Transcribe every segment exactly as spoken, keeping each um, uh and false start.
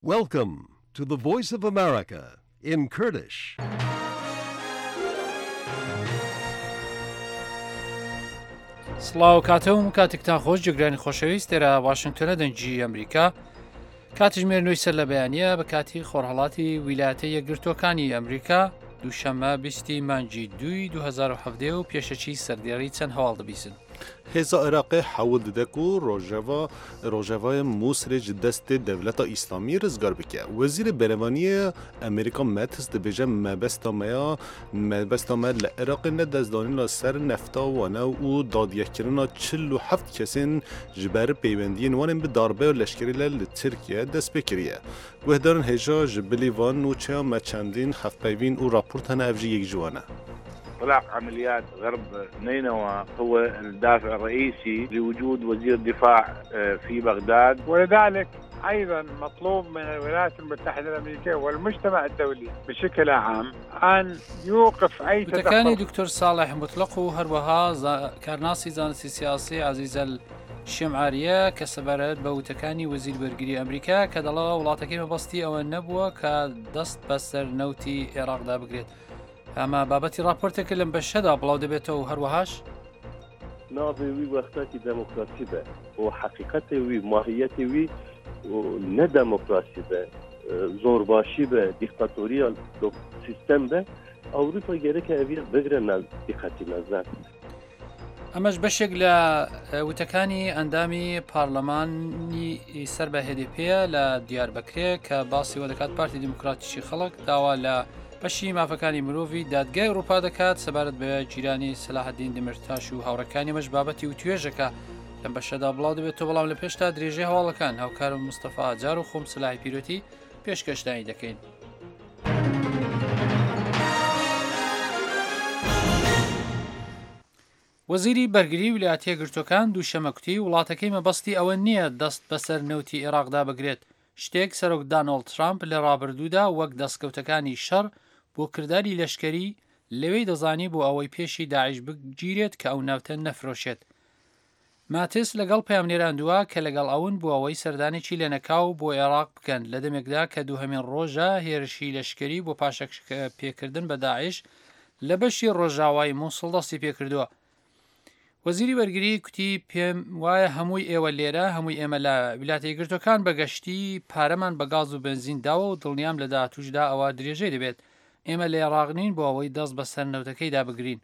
Welcome to the Voice of America in Kurdish. سڵاو کاتەوم کاتێکتان خۆش جگرانی خۆشەویست تێرە واشنگتنە دەنجی ئەمریکا کاتژمێر نووی سەر لە بەیانیە بە کاتی خۆرهەڵاتی ویلایەتە یەکگرتوەکانی ئەمریکا دووشەممە بیستی مانجی دوی دو هەزار و هەڤدە و پێشەچی سەردێڕی چەند هەواڵ دەبیستن. هێزا عێراقی حەول دەدەک و ڕۆژەوا ڕۆژەوای مووسێ ji destê devleta îslamî rizgar bike. Wezîrê Berevaniya Amerîka Mattis dibêje mebesta me ya mebesta me li Iraqê ne destdanîna ser nefta wane û dadyekirina çil û heft kesên ji ber peywendiyên wanên bi darbe leşkerî li Tirkiye dest pê kiriye. Guhdarên hêja ji bilî van û çaya me çendîn hevpeyvîn û raport hene ev jî yek ji wan e. إطلاق عمليات غرب نينوى هو الدافع الرئيسي لوجود وزير دفاع في بغداد، ولذلك أيضا مطلوب من الولايات المتحدة الأمريكية والمجتمع الدولي بشكل عام أن يوقف أي تدخل. وتكاني دكتور صالح مطلق هروها كارناسي زانسي سياسي عزيز الشمعارية كسبارات بوتكاني وزير برگري أمريكا كدلا ولاتكي مبسطي أو النبوة كدست بسر نوتي عراق دا بگريت. ئەمە بابەتی راپۆرتێکە لەم بەشەدا بڵاو دەبێتەوە و هەروەهاش ناوی وی وەختاتی دەموکراسی بە و حقیقەتی وی ماهیەتی وی نە دەموکراسی بە زۆرباشی بە دیکتاتۆریە سیستەم بە ئەوروپا گەرەکە ئەوی بگرە دیقەتی نەزان. ئەمەش بەشێک لە وتەکانی ئەندامی پارلەمانی سەر بە هێدیپەیە لە دیاربەکرێ کە باسی وە دەکات پارتی دیموکراتیشی خەڵک داوا لە بەشی مافەکانی مرۆڤی دادگای ئەوروپا دەکات سەبارەت بە جیرانی سەلاحەدین دمرتاش و هاوڕەکانی مەش بابەتی و توێژەکە لەم بەشەدا بڵاو دەبێتەوە بەڵام لە پێشتا درێژەی هەواڵەکان هاوکارم مستەفا ئاجار و خۆم سلاحی پیرۆتی پێشکەشدانی دەکەین. وەزیری بەرگری ویلایەتە یەکگرتوەکان دووشەممە کوتی وڵاتەکەی مەبەستی ئەوە نییە دەست بەسەر نەوتی عێراقدا بگرێت. شتێک سەرۆک داناڵد ترامپ لە ڕابردوودا وەک دەستکەوتەکانی شەڕ بۆ کردداری لەشکەری لەوەی دەزانی بۆ ئەوەی پێشی داعش بگیرێت کە ئەو ناوتە نەفرۆشێت. ماتس لەگەڵ پەیامنێراندووە کە لەگەڵ ئەون بۆ ئەوەی سەردانێکی لە نەکاو بۆ عێراق بکەن لە دەمێکدا کە دووهەمین ڕۆژە هێرشی لەشکەری بۆ پاشەک پێکردن بە داعش لە بەشی ڕۆژاوای مووسڵ دەستی پێکردووە. وەزیری وەرگری کوتی پێم وایە هەمووی ئێوە لێرە هەمووی ئێمە لە ویلایەتە یەکگرتوەکان بەگەشتی پارەمان بە گاز و بنزین داوە و دڵنیام لە داهاتووشدا ئەوە درێژەی دەبێت ئێمە لە عێراقنین بۆ ئەوەی دەست بە سەرنەوتەکەیدا بگرین.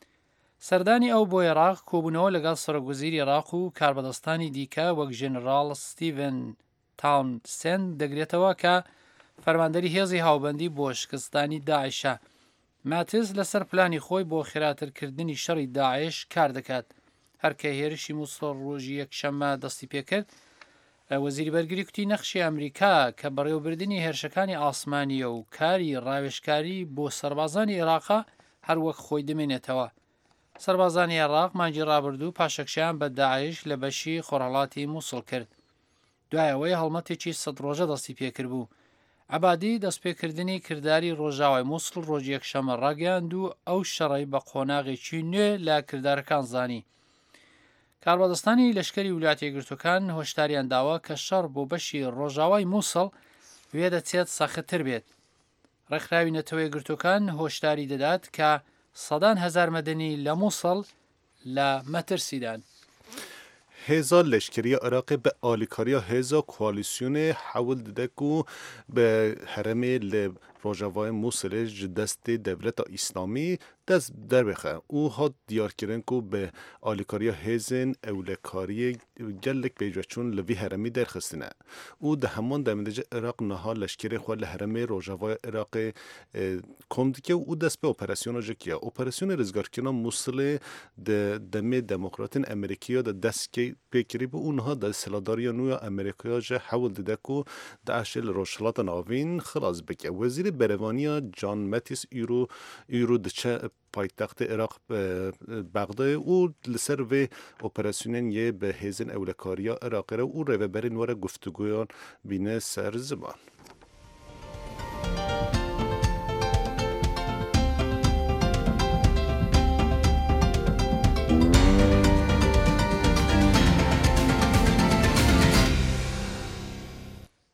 سەردانی ئەو بۆ عێراق کۆبوونەوە لەگەڵ سەرۆکوەزیری عێراق و کاربەدەستانی دیکە وەک ژێنەڕاڵ ستیڤن تاونسێند دەگرێتەوە کە فەرماندەری هێزی هاوبەندی بۆ شکستانی داعشە. ماتس لەسەر پلانی خۆی بۆ خێراترکردنی شەڕی داعش کار دەکات. هەرکە هێرشی مووسڵ ڕۆژی یەکشەممە دەستی پێکرد وەزیری بەرگری کوتی نەخشی ئەمریکا کە بەڕێوەبردننی هێرشەکانی ئاسمانیە و کاری ڕاوێژکاری بۆ سەربازانی عێراقا هەروەک خۆی دەمێنێتەوە. سەربازانی عێراق مانجی ڕابردوو پاشەکشیان بە داعش لە بەشی خۆرهەڵاتی مووسڵ کرد. دوایەوەی هەڵمەتێکی سەد ڕۆژە دەستی پێکرد بوو. عەبادی دەستپێکردنی کردداری ڕۆژاوای مووسڵ ڕۆژی یەکشەممە ڕاگەیاند و ئەو شەڕەی بە قۆناغێکی نوێ لە کردارەکان زانی. کاربەدەستانی لەشکری ویلایەتە یەکگرتوەکان هۆشداریان داوە کە شەڕ بۆ بەشی ڕۆژاوای مووسڵ وێ دەچێت سەختتر بێت. ڕێکخراوی نەتەوە یەکگرتوەکان هۆشداری دەدات کە سەدان هەزار مەدەنی لە مووسڵ لە مەترسیدان. هێزا لەشکریە عێراقی بە ئالیکاریە هێزا کوالیسیۆنê حەول didek û bi herêmê li Rojavayê Mosulê ji destê devleta îslamî dest derbixe û hat diyarkirin ku bi alîkariya hêzên ewlekariyê gelek pêşveçûn li vî herêmî derxistine û di heman demê de Iraq niha leşkerê xwe li herêmê Rojavayê Iraqê kom dike û dest pê operasyona jikiye. Operasyona rizgarkirina Mosulê di demê demokratên Amerîkîya de dest pêkirî bû û niha de siladariya nû ya Amerîkaya ji hewl dide ku Daişê li rojhilata navîn xilas bike. Wezîrê Berevaniya John Mattis îro îro diçe paytextê Iraq Bexdayê û li ser vê operasyonên yê bi hêzên ewlekariya Iraqê re û rêveberên were guftiguyan bîne ser ziman.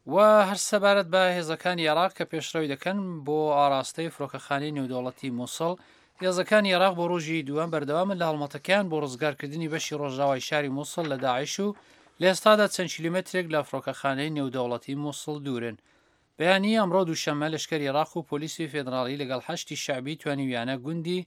و هەر سەبارەت بە هێزەکانی عێراق کە پێشڕەوی دەکەن بۆ ئاراستەی فڕۆکەخانەی نێودەوڵەتی مووسڵ. هێزەکانی عێراق بۆ ڕۆژی دووەم بەردەوامن لە هەڵمەتەکەیان بۆ ڕزگارکردنی بەشی ڕۆژاوای شاری مووسڵ لە داعش و لە ئێستادا چەند کیلومترێک لە فڕۆکەخانەی نێودەوڵەتی مووسڵ دوورن. بەیانی ئەمڕۆ دووشەممە لەشکەری عێراق و پۆلیسی فێدراڵی لەگەڵ هەشتی شعبی توانیویانە گوندی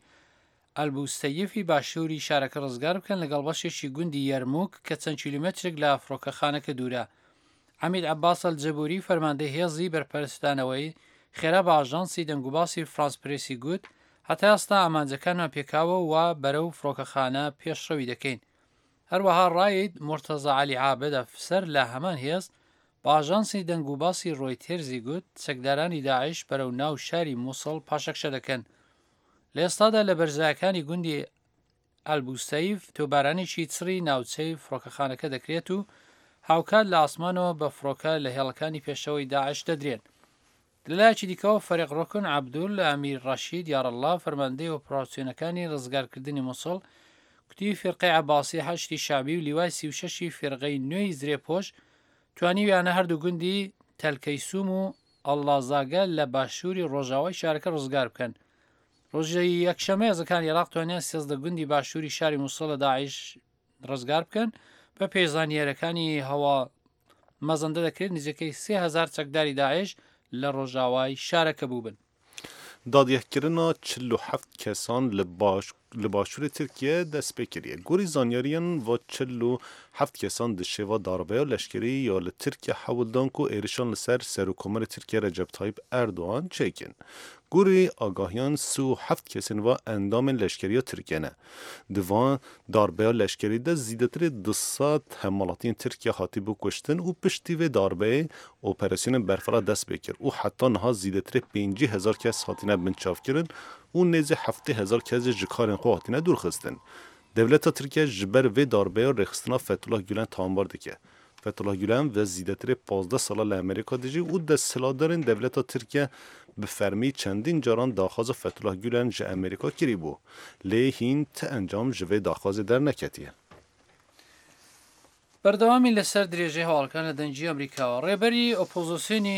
ئەلبوستەیفی باشووری شارەکە ڕزگار بکەن لەگەڵ بەشێکی گوندی یەرموک کە چەند کیلومترێک لە فڕۆکەخانەکە دوورە. حەمید عەباس ئەلجەبوری فەرماندەی هێزی بەرپەرستانەوەی خێرا بە ئاژانسی دەنگوباسی فرانس پرێسی گوت هەتا ئێستا ئامانجەکانمان پێکاوە و بەرەو فڕۆکەخانە پێشڕەوی دەکەین. هەروەها ڕاید مرتەزا عەلی عابد ئەفسەر لە هەمان هێز بە ئاژانسی دەنگوباسی ڕۆیتێرزی گوت چەکدارانی داعش بەرەو ناو شاری مووسڵ پاشەکشە دەکەن. لە ئێستادا لە بەرزایەکانی گوندی ئەلبوستەیف تۆبارانێکی چڕی ناوچەی فڕۆکەخانەکە دەکرێت و هاوکات لە ئاسمانەوە بە فڕۆکە لە هێڵەکانی پێشەوەی داعش دەدرێن. لەلایەکی دیکەوە فەریق ڕۆکن عەبدول ئەمیر ڕەشید یارەڵڵا فەرماندەی ئۆپراسیۆنەکانی ڕزگارکردنی مووسڵ کوتی فێرقەی عەباسی هەشتی شعبی و لیوای سی و شەشی فێرقەی نوێی زرێپۆش توانیویانە هەردوو گوندی تەلکەیسوم و ئەڵڵازاگە لە باشووری ڕۆژاوای شارەکە ڕزگار بکەن. ڕۆژی یەکشەمە هێزەکانی عێراق توانیان سێزدە گوندی باشووری شاری مووسڵ لە داعش ڕزگار بکەن بە پێزانیارەکانی هەوا مەزەندە دەکرێت نزیکەی سێ هەزار چەکداری داعش لە ڕۆژاوای شارەکە بووبن. دادیەکردنا چل و هەفت کەسان لە باش li başûrê Tirkiye dest pê kiriye. Gorî zanyariyan va çil û heft kesan di şêva darbeya leşkerî ya li Tirkiye hewildan ku êrişan li ser Serokkomarê Tirkiye Recep Tayyip Erdoğan çêkin. Gorî agahiyan sî û heft kesên va endamên leşkeriya Tirkiye ne. Di van darbeya leşkerî de zîdetirê du sed hemalatiyên Tirkiye hatîbû kuştin û piştî vê darbeyê operasyonên berfira dest pê kir û heta niha zîdetirê pêncî hezar kes hatine binçavkirin û nêzî heftê hezar kes ji karên xwe hatine dûrxistin. Devleta Tirkiye ji ber vê darbeya rêxistina Fethullah Gülen tawanbar dike. Fethullah Gülen ve zîdetirê panzdeh sala li Amerîka dijî û desthilatdarên devleta Tirkiye bi fermî çendîn caran daxwaza Fethullah Gülen ji Amerîka kirîbû. Lê hîn ti encam ji vê daxwazê derneketiye. بەردەوامی لەسەر درێژەی هەواڵەکان لە دەنجی ئەمریکاوە ڕێبەری ئۆپۆزیسیۆنی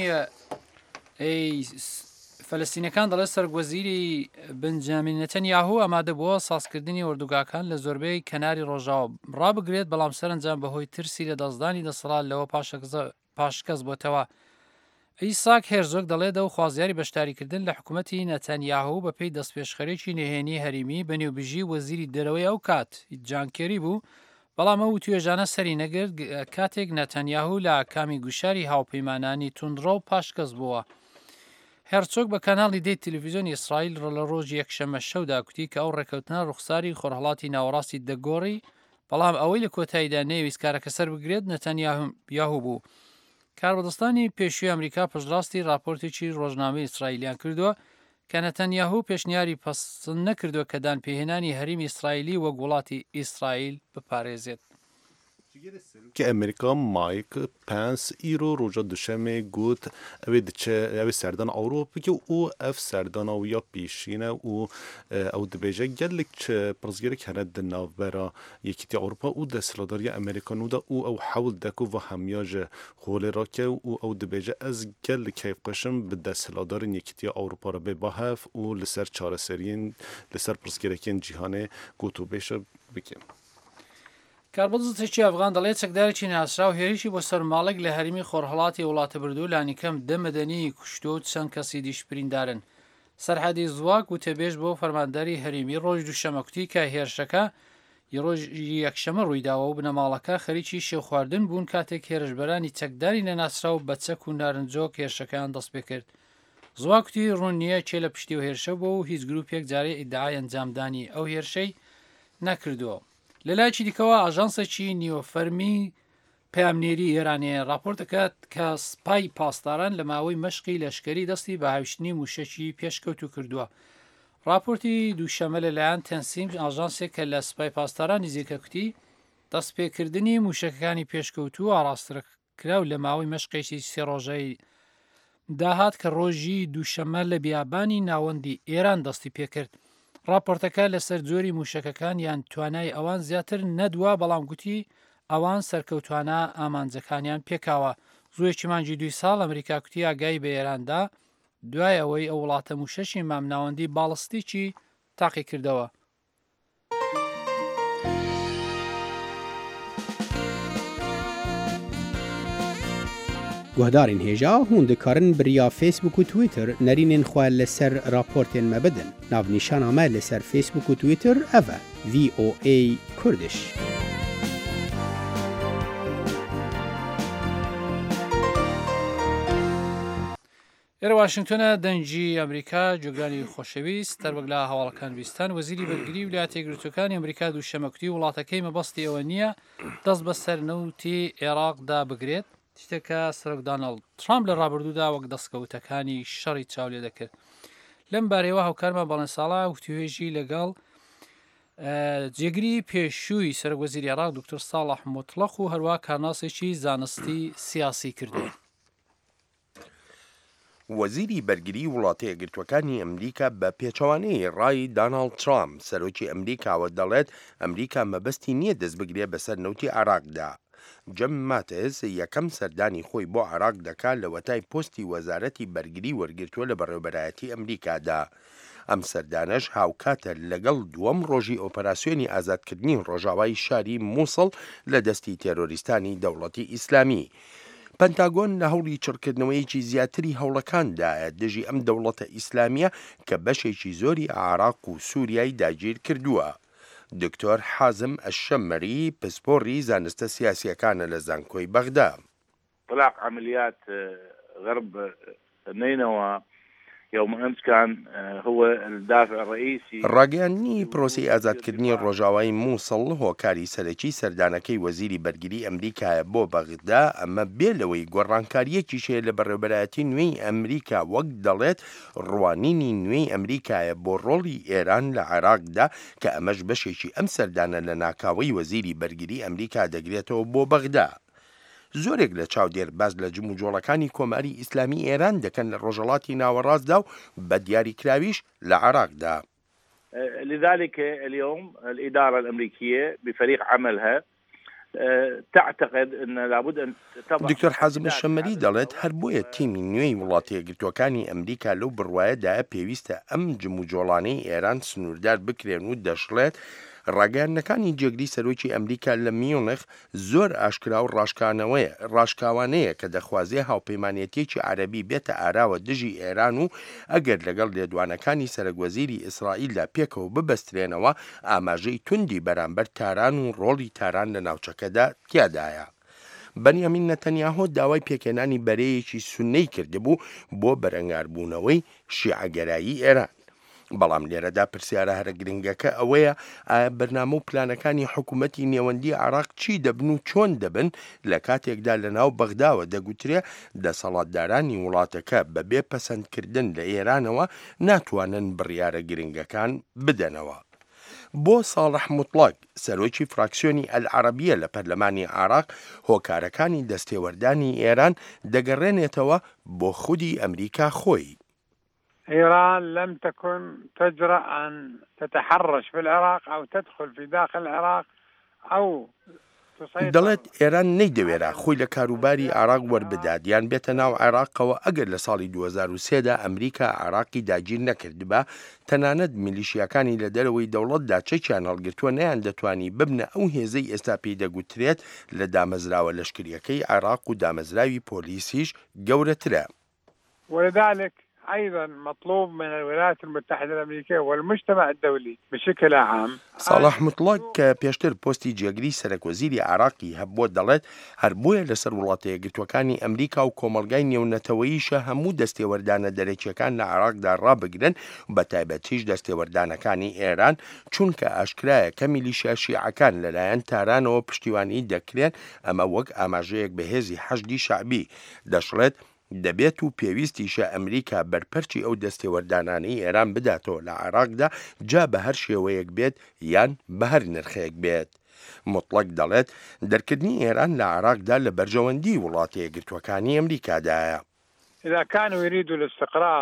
فەلەستینەکان دەڵێت سەرگوەزیری بنجامین نەتەنیاهو ئامادە بووە سازکردنی وردوگاکان لە زۆربەی کەناری ڕۆژاوە ڕابگرێت بەڵام سەرنجام بەهۆی ترسی لە دەستدانی دەسەڵات لەوە پاشکەس بۆتەوە. ئیساک هێرزۆک دەڵێت ئەو خوازیاری بەشداریکردن لە حکوومەتی نەتەنیاهو بەپێی دەستپێشخەرێکی نهێنی هەریمی بەنێوبژی وەزیری دەرەوەی ئەو کات جانکێری بوو، بەڵام ئەو توێژانە سەری نەگرت کاتێک نەتەنیاهو لە کامی گوشاری هاوپەیمانانی توندڕە و پاشکەس بووە. هەرچۆک بە کەناڵی دەی تەلەڤیزیۆنی ئیسرائیل لە ڕۆژی یەکشەمە شەودا کوتی کە ئەو ڕێکەوتنە ڕوخساری خۆرهەڵاتی ناوەڕاستی دەگۆڕی، بەڵام ئەوەی لە کۆتاییدا نەویست کارەکە سەر بگرێت نەتەنیاهو بوو. کاربەدەستانی پێشووی ئەمریکا پشتڕاستی راپۆرتێکی ڕۆژنامەی ئیسرائیلیان کردووە کە نەتەنیاهو پێشنیاری پەسەند نەکردووە کە دانپێهێنانی هەریمی ئیسرائیلی وەک وڵاتی ئیسرائیل بپارێزێت. که امریکا مایک پنس ایرو روزا دوشمه گوت اوی دچه اوی سردان اوروپا که او اف سردان او یا پیشینه او او دبیجه گلک چه پرزگیری کنه دناو برا یکیتی اوروپا او دستلاداری امریکا نودا او او حول دکو و همیاج خوله را که او او دبیجه از گل کیف قشم به دستلاداری یکیتی اوروپا را به باهف او لسر چاره سرین لسر پرزگیری کن جهانه گوتو بیشه بکیم. کاربەدەستێکی ئەفغان دەڵێت چەکدارێکی ناسرا و هێرشی بۆ سەرماڵێک لە هەرمی خۆرهەڵاتی وڵاتە بردوو لانیکەم دەمەدەنی کوشتۆ و چەند کەسی دیشپریندارن. سەرحەدی زواک و تێبێژ بۆ فەرمانداری هەریمی ڕۆژ دووشەمەکوتی کە هێرشەکە ڕۆژی یەکشەمە ڕوویداوە و بنەماڵەکە خەریکی شێو خواردن بوون کاتێک هێرشبەرانی چەکداری نەناسرا و بە چەک و نارنجۆک هێرشەکەیان دەست پێ کرد. زواکوتی ڕوون نییە چێ لە پشتی و هێرشە بۆ و هیچ گروپێک جارێ ئیدعای ئەنجامدانی ئەو هێرشەی نەکردووە. لەلایەکی دیکەوە ئاژانسێکی نیۆفەرمی پامنێری ئێرانێ راپۆرت دەکات کە سپای پاسداران لە ماوەی مەشقی لەشکەری دەستی بە هاوشتنی موشەکی پێشکەوت و کردووە. راپۆرتی دووشەمە لەلایەن تەنسیم ئاژانسێک کە لە سپای پاسدارانی زیکەکوتی دەستپێکردنی موشەکەکانی پێشکەوت و ئاراستەکراو لە ماوەی مەشقێکی سێ ڕۆژەی داهات کە ڕۆژی دووشەمە لە بیابانی ناوەندی ئێران دەستی پێکرد. راپۆرتەکە لەسەر جۆری موشەکەکان یان توانای ئەوان زیاتر نەدووە، بەڵام گوتی ئەوان سەرکەوتوانە ئامانجەکانیان پێکاوە. زوویەکی مانجی دوی ساڵ ئەمریکا کوتی ئاگای بە ئێراندا دوای ئەوەی ئەو وڵاتە موشەشی مامناوەندی باڵستیکی تاقی کردەوە. گوهدارین هێژا هون دikarin biriya Facebook û Twitter nerînên xwe li ser raportên me bidin. Navnîşana me li ser Facebook û Twitter ev e V O A Kurdish. ئێرە واشنگتۆنە دەنگی ئەمریکا جۆگرانی خۆشەویست تەروەک لە هەواڵەکان ویستان وەزیری بەرگری ویلایەتە یەکگرتووەکانی ئەمریکا دووشەمەکوتی وڵاتەکەی مەبەستی ئەوە نییە دەست بە سەرنەوتی عێراقدا بگرێت شتێکە سەرۆک دۆناڵد ترامپ لە ڕابردوودا وەک دەستکەوتەکانی شەڕی چاو لێ دەکرد. لەم بارەیەوە هاوکارمە بەڵێنساڵا وتوێژی لەگەڵ جێگری پێشووی سەرۆک وەزیری عێراق دکتۆر ساڵح موتڵەق و هەروە کارناسێکی زانستی سیاسی کردووە. وەزیری بەرگری وڵاتە یەکگرتووەکانی ئەمریکا بە پێچەوانەی ڕای دۆناڵد ترامپ سەرۆکی ئەمریکاوە دەڵێت ئەمریکا مەبەستی نییە دەست بگرێت بەسەر نەوتی عێراقدا. جەم ماتز یەکەم سەردانی خۆی بۆ عێراق دەکات لە وەتای پۆستی وەزارەتی بەرگری وەرگرتووە لە بەڕێوەبەرایەتی ئەمریکادا. ئەم سەردانەش هاوکاتە لەگەڵ دووەم ڕۆژی ئۆپەراسیۆنی ئازادکردنی ڕۆژاوای شاری مووسڵ لە دەستی تێرۆریستانی دەوڵەتی ئیسلامی. پەنتاگۆن لە هەوڵی چڕکردنەوەیەکی زیاتری هەوڵەکاندایە دژی ئەم دەوڵەتە ئیسلامیە کە بەشێکی زۆری عێراق و سووریای داگیر کردووە. دکتۆر حازم الشەمەری پسپۆڕی زانستە سیاسیەکانە لە زانکۆی بەغدا. إطلاق عمليات غرب نينوى يوم أمس كان هو الدافع الرئيسي. ڕاگەیاندنی پرۆسی ئازادکردنی ڕۆژاوای مووسڵ هۆکاری سەرەکی سەردانەکەی وەزیری بەرگری ئەمریکایە بۆ بەغدا ئەمە بێ لەوەی گۆڕانکاریەکی شێ لە بەڕێوەبەرایەتی نوێی ئەمریکا وەک دەڵێت ڕوانینی نوێی ئەمریکایە بۆ ڕۆڵی ئێران لە عێراقدا کە ئەمەش بەشێکی ئەم سەردانە لە ناکاوەی وەزیری بەرگری ئەمریکا دەگرێتەوە بۆ بەغدا. زۆرێک لە چاودێر باز لە جم و جۆڵەکانی کۆماری ئیسلامی ئێران دەکەن لە ڕۆژەڵاتی ناوەڕاستدا و بە دیاریکراویش لە عێراقدا. لذلك اليوم الإدارة الأمريكية بفريق عملها تعتقد أن لابد أن تضع. دکتۆر حازم الشەمەری دەڵێت هەر بۆیە تیمی نوێی وڵاتە یەکگرتووەکانی ئەمریکا لەو بڕوایەدایە پێویستە ئەم جم و جۆڵانەی ئێران سنووردار بکرێن و دەشڵێت ڕاگەیاندنەکانی جێگری سەرۆکی ئەمریکا لە میۆنخ زۆر ئاشکرا و ڕاشکاوانەیە کە دەخوازێ هاوپەیمانێتێکی عەرەبی بێتە ئاراوە دژی ئێران و ئەگەر لەگەڵ لێدوانەکانی سەرۆکوەزیری ئیسرائیلدا پێکەوە ببەسترێنەوە ئاماژەی توندی بەرامبەر تاران و ڕۆڵی تاران لە ناوچەکەدا تیادایە. بەنیامین نەتەنیاهۆ داوای پێکێنانی بەرەیەکی سونەی کردبوو بۆ بەرەنگاربوونەوەی شیعەگەرایی ئێران. بەڵام لێرەدا پرسیارە هەرە گرنگەکە ئەوەیە ئایا بەرنامە و پلانەکانی حکوومەتی نێوەندی عێراق چی دەبن و چۆن دەبن لە کاتێکدا لە ناو بەغداوە دەگوترێ دەسەڵاتدارانی وڵاتەکە بەبێ پەسەندکردن لە ئێرانەوە ناتوانن بڕیارە گرنگەکان بدەنەوە. بۆ ساڵح موتڵەق سەرۆکی فراکسیۆنی ئەلعەرەبیە لە پەرلەمانی عێراق هۆکارەکانی دەستێوەردانی ئێران دەگەڕێنێتەوە بۆ خودی ئەمریکا خۆی. إيران لم تكن تجرأ أن تتحرش في العراق أو تدخل في داخل العراق أو دەڵێت ئێران نەیدەوێرە خۆی لە کاروباری عێراق وەربدات یان بێتە ناو عێراقەوە ئەگەر لە ساڵی دوو هەزار و سێدا ئەمریکا عێراقی داگیر نەکردبە تەنانەت میلیشیاکانی لە دەرەوەی دەوڵەتدا چەکیان هەڵگرتووە نەیان دەتوانی ببنە ئەو هێزەی ئێستا پێی دەگوترێت لە دامەزراوە لەشکریەکەی عێراق و دامەزراوی پۆلیسیش گەورەترە. ولذلك أيضا مطلوب من الولايات المتحدة الأمريكية والمجتمع الدولي بشكل عام. ساڵح موتڵەق کە پێشتر پۆستی جێگری سەرۆکوەزیری عێراقی هەبووە دەڵێت هەر بۆیە لەسەر وڵاتە یەکگرتووەکانی ئەمریکا و کۆمەڵگای نێونەتەوەییشە هەموو دەستێوەردانە دەرەکیەکان لە عێراقدا ڕابگرن و بە تایبەتیش دەستێوەردانەکانی ئێران چونکە ئاشکرایە کە میلیشیا شیعەکان لەلایەن تارانەوە پشتیوانی دەکرێن ئەمە وەک ئاماژەیەک بەهێزی حەشدی شەعبی دەشڵێت دەبێت و پێویستیشە ئەمریکا بەرپەرچی ئەو دەستێوەردانانەی ئێران بداتەوە لە عێراقدا جا بە هەر شێوەیەک بێت یان بە هەر نرخەیەک بێت. موتڵەق دەڵێت دەرکردنی ئێران لە عێراقدا لە بەرژەوەندی وڵاتە یەکگرتووەکانی ئەمریکادایە. إذا كانوا يريدوا الاستقرار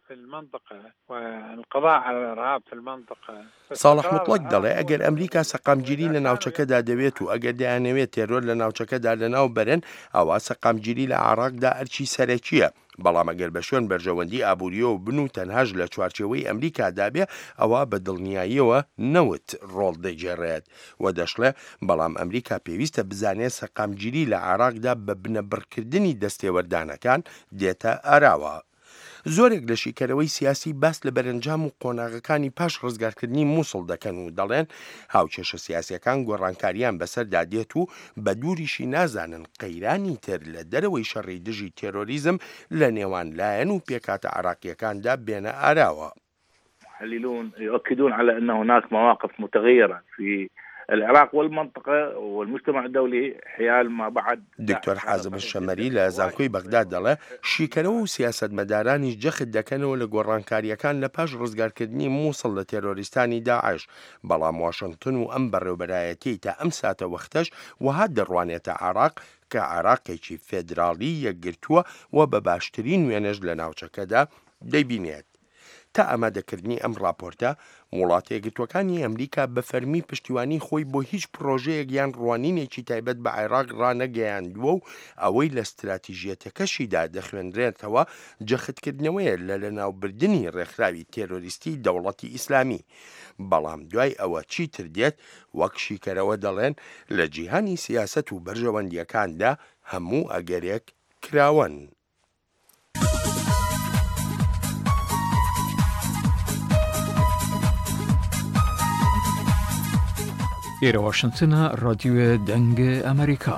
في المنطقة والقضاء على الإرهاب في المنطقة. ساڵح مطلق دەڵێ ئەگەر ئەمریکا سەقامگیری لە ناوچەکەدا دەوێت و ئەگەر دەیانەوێت تێرۆر لە ناوچەکەدا لەناو بەرن ئەوە سەقامگیری لە عێراقدا ئەرچی سەرەکیە. بەڵام ئەگەر بە شوێن بەرژەوەندی ئابوووریە و بن و تەنهاش لە چوارچێوەی ئەمریکادا بێ ئەوە بە دڵنیاییەوە نەوت ڕۆڵ دەیجێڕێت و دەشڵێ بەڵام ئەمریکا پێویستە بزانێت سەقامگیری لە عێراقدا بە بنەبڕکردنی دەستێوەردانەکان دێتە ئاراوە. زۆرێک لە شیکەرەوەی سیاسی باس لە بەرەنجام و قۆناغەکانی پاش ڕزگارکردنی مووسڵ دەکەن و دەڵێن هاوچێشە سیاسیەکان گۆڕانکاریان بەسەردا دێت و بە دووریشی نازانن قەیرانی تر لە دەرەوەی شەڕی دژی تێرۆریزم لە نێوان لایەن و پێکاتە عێراقیەکاندا بێنە ئاراوە. محللون يؤكدون على أن هناك مواقف متغيرة في العراق والمنطقة والمجتمع الدولي حيال ما بعد. دکتۆر حازم الشەمەری لە زانکۆی بەغداد دەڵێ شیکەرەوە و سیاسەتمەدارانی جەخت دەکەنەوە لە گۆڕانکاریەکان لە پاش ڕزگارکردنی مووسڵ لە تێرۆریستانی داعش، بەڵام واشنگتن و ئەم بەڕێوەبەرایەتی تا ئەم ساتە وەختەش وها دەڕوانێتە عێراق کە عێراقێکی فێدراڵی یەکگرتووە و بە باشترین وێنەش لە ناوچەکەدا دەیبینێت. تا ئامادەکردنی ئەم راپۆرتە وڵاتە یەکگرتووەکانی ئەمریکا بە فەرمی پشتیوانی خۆی بۆ هیچ پرۆژەیەک یان ڕوانینێکی تایبەت بە عێراق ڕانەگەیاندووە و ئەوەی لە استراتیژیەتەکەشیدا دەخوێنرێتەوە جەختکردنەوەیە لە لەناوبردننی ڕێکخراوی تێرۆریستی دەوڵەتی ئیسلامی. بەڵام دوای ئەوە چیتر دێت وەک شیکەرەوە دەڵێن لە جیهانی سیاست و بەرژەوەندیەکاندا هەموو ئەگەرێک کراون. ئێرە واشنگتنە ڕادیۆ دەنگە ئەمریکا.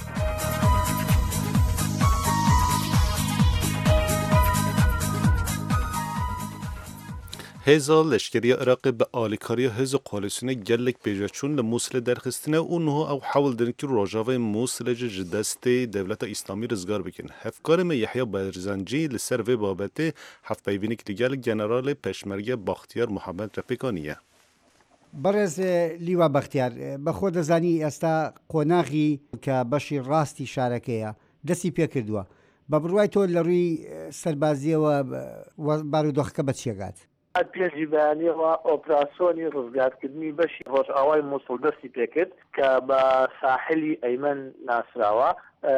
هێزا لەشکریە عێراقی بە ئالیکاریە هێزە کۆالیسیۆنە gelek pêşveçûn li Mosilê derxistine û niha ew hewl din ku rojavayê Mosilê ji ji destê Devleta İslamî rizgar bikin. Hevkarê me Yehya Berzancî li ser vê babetê hevpeyvînîk digel Generalê Peşmerge Baxtiyar Muhemed Repêkanî ye. بەڕێز لیوا بەختیار بەخۆ دەزانی ئێستا قۆناغی کە بەشی ڕاستی شارەکەیە دەستی پێکردووە بە بڕوای تۆ لە ڕووی سەربازیەوە بارودۆخەکە بە چێگات پێشی بەیانیەوە ئۆپراسۆنی ڕزگارکردنی بەشی ڕۆژئاوای مووسڵ دەستی پێکرد کە بە ساحلی ئەیمەن ناسراوە.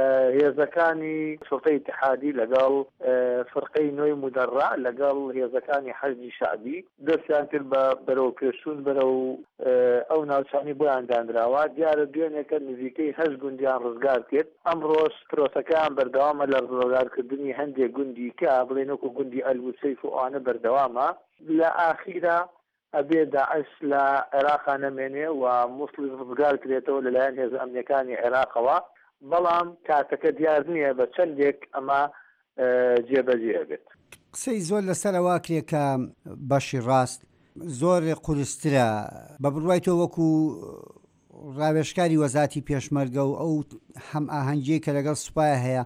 هێزەکانی سوڵتەی اتحادی لەگەڵ فرقەی نوێی مودەڕا لەگەڵ هێزەکانی حەزبی شعبی دەستیان کرد بە بەرەو پێشون بەرەو ئەو ناوچانی بۆیان دانراوە. دیارە دوێنێکە نزیکەی هەشت گوندیان ڕزگار کرد. ئەم ڕۆژ پرۆسەکەیان بەردەوامە لە ڕزگارکردنی هەندێک گوندی کە بڵێن وەکو گوندی ئەلبوسەیف و ئەوانە بەردەوامە. لە ئاخیرا ئەبێ داعش لە عێراقا نەمێنێ و مووسڵی ڕزگار کرێتەوە لەلایەن هێزە ئەمنیەکانی عێراقەوە، بەڵام کاتەکە دیار نییە بە چەندێک ئەمە جێبەجێ بێت. قسەی زۆر لەسەرەوە کرێ کە بەشی ڕاست زۆر قورسترە بە بڕوای تۆ وەکو ڕاوێژکاری وەزاتی پێشمەرگە و ئەو هەم ئاهەنگیەی کە لەگەڵ سوپایە هەیە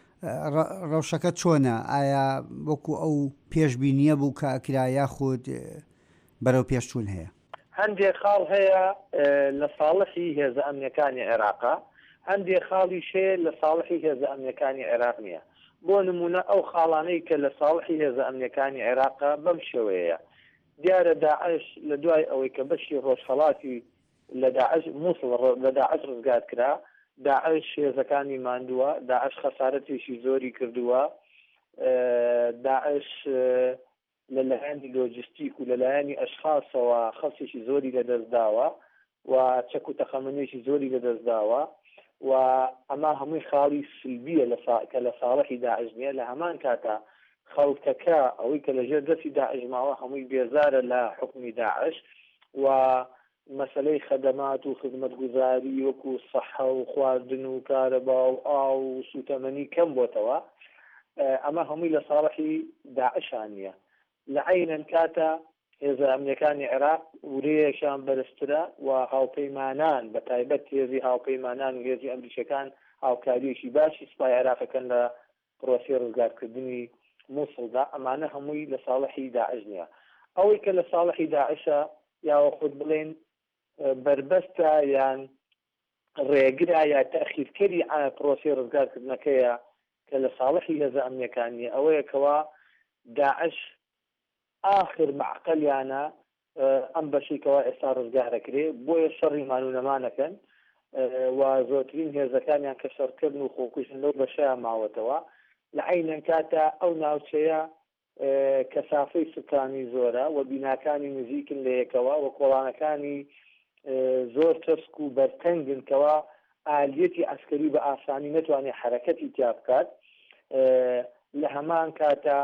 ڕەوشەکە چۆنە؟ ئایا وەکو ئەو پێشبینیە بوو کە ئەکرا یاخود بەرەو پێشچوون هەیە؟ هەندێک خاڵ هەیە لە ساڵحی هێزە ئەمنیەکانی عێراقا، هەندێک خاڵی شەیە لە ساڵحی هێزە ئەمنیەکانی عێراق نییە. بۆ نمونە ئەو خاڵانەی کە لە ساڵحی هێزە ئەمنیەکانی عێراقا بەم شێوەیە. دیارە داعش لە دوای ئەوەی کە بەشی ڕۆژهەڵاتی لە داعش مووسڵ لە داعش ڕزگار کرا، داعش هێزەکانی ماندووە، داعش خەسارەتێکی زۆری کردووە، داعش لەلایەنی لۆجستیک و لەلایەنی ئەشخاصەوە خەڵکێکی زۆری لەدەستداوە و چەک و تەخەمەنێکی زۆری لەدەستداوە و ئەمە هەمووی خاڵی سلبیە کە لە ساڵحی داعش نییە. لە هەمان کاتە خەڵکەکە ئەوەی کە لەژێر دەستی داعش ماوە هەمووی بێزارە لە حکمی داعش و مەسلەی خەدەمات و خزمەتگوزاری وەکو سەحە و خواردن و کارەبا و ئاو و سوتەمەنی کەم بۆتەوە. ئەمە هەمووی لە ساڵحی داعشان نییە. لە عینەن کاتە هێزە ئەمنیەکانی عێراق ورەیەکیان بەرزترە و هاوپەیمانان بە تایبەت هێزی هاوپەیمانان و هێزی ئەمریکەکان هاوکاریەکی باشی سوپای عێراقەکەن لە پرۆسی ڕزگارکردنی مووسڵدا. ئەمانە هەمووی لە ساڵحی داعش نییە. ئەوەی کە لە ساڵحی داعشە یاوە خود بڵێن بربەستە یان ڕێگرا یا تەخیرکەری پرۆسی ڕزگارکردنەکەیە کە لە ساڵحی هێزە ئەمنیەکانیە ئەوەیە کەوا داعش آخر معقلیانە ئەم بەشێکەوە ئێستا ڕزگارەکرێ بۆیە شەڕی مانوونەمانەکەن و زۆرترین هێزەکانیان کە شەڕکردن و خۆکوژن لەو بەشەیە ماوەتەوە لە عینەن کاتە ئەو ناوچەیە کەسافەی سوکانی زۆرە و بیناکانی نزیکن لە یەکەوە و کۆڵانەکانی زۆر چەسک و بەرتەنگن کەەوە ئالیەتی ئەسکەری بە ئاسانی نەتوانێت حرەکەتی تیا بکات لە هەمان کاتە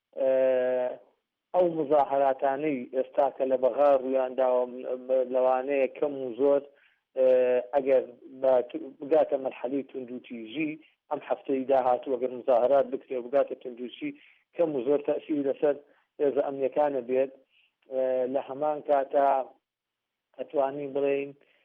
ئەو مزاحراتانەی ئێستا کە لە بەغا ڕوویانداوە لەوانەیە کەم و زۆر ئەگەر بگاتە مەرحەلەی توندوتیژی ئەم هەفتەی داهاتوو ئەگەر مزاحرات بکرێ بگاتە توندوتیژی کەم و زۆر تەئسیری لەسەر هێزە ئەمنیەکانە بێت لە هەمان کاتە ئەتوانین بڵێین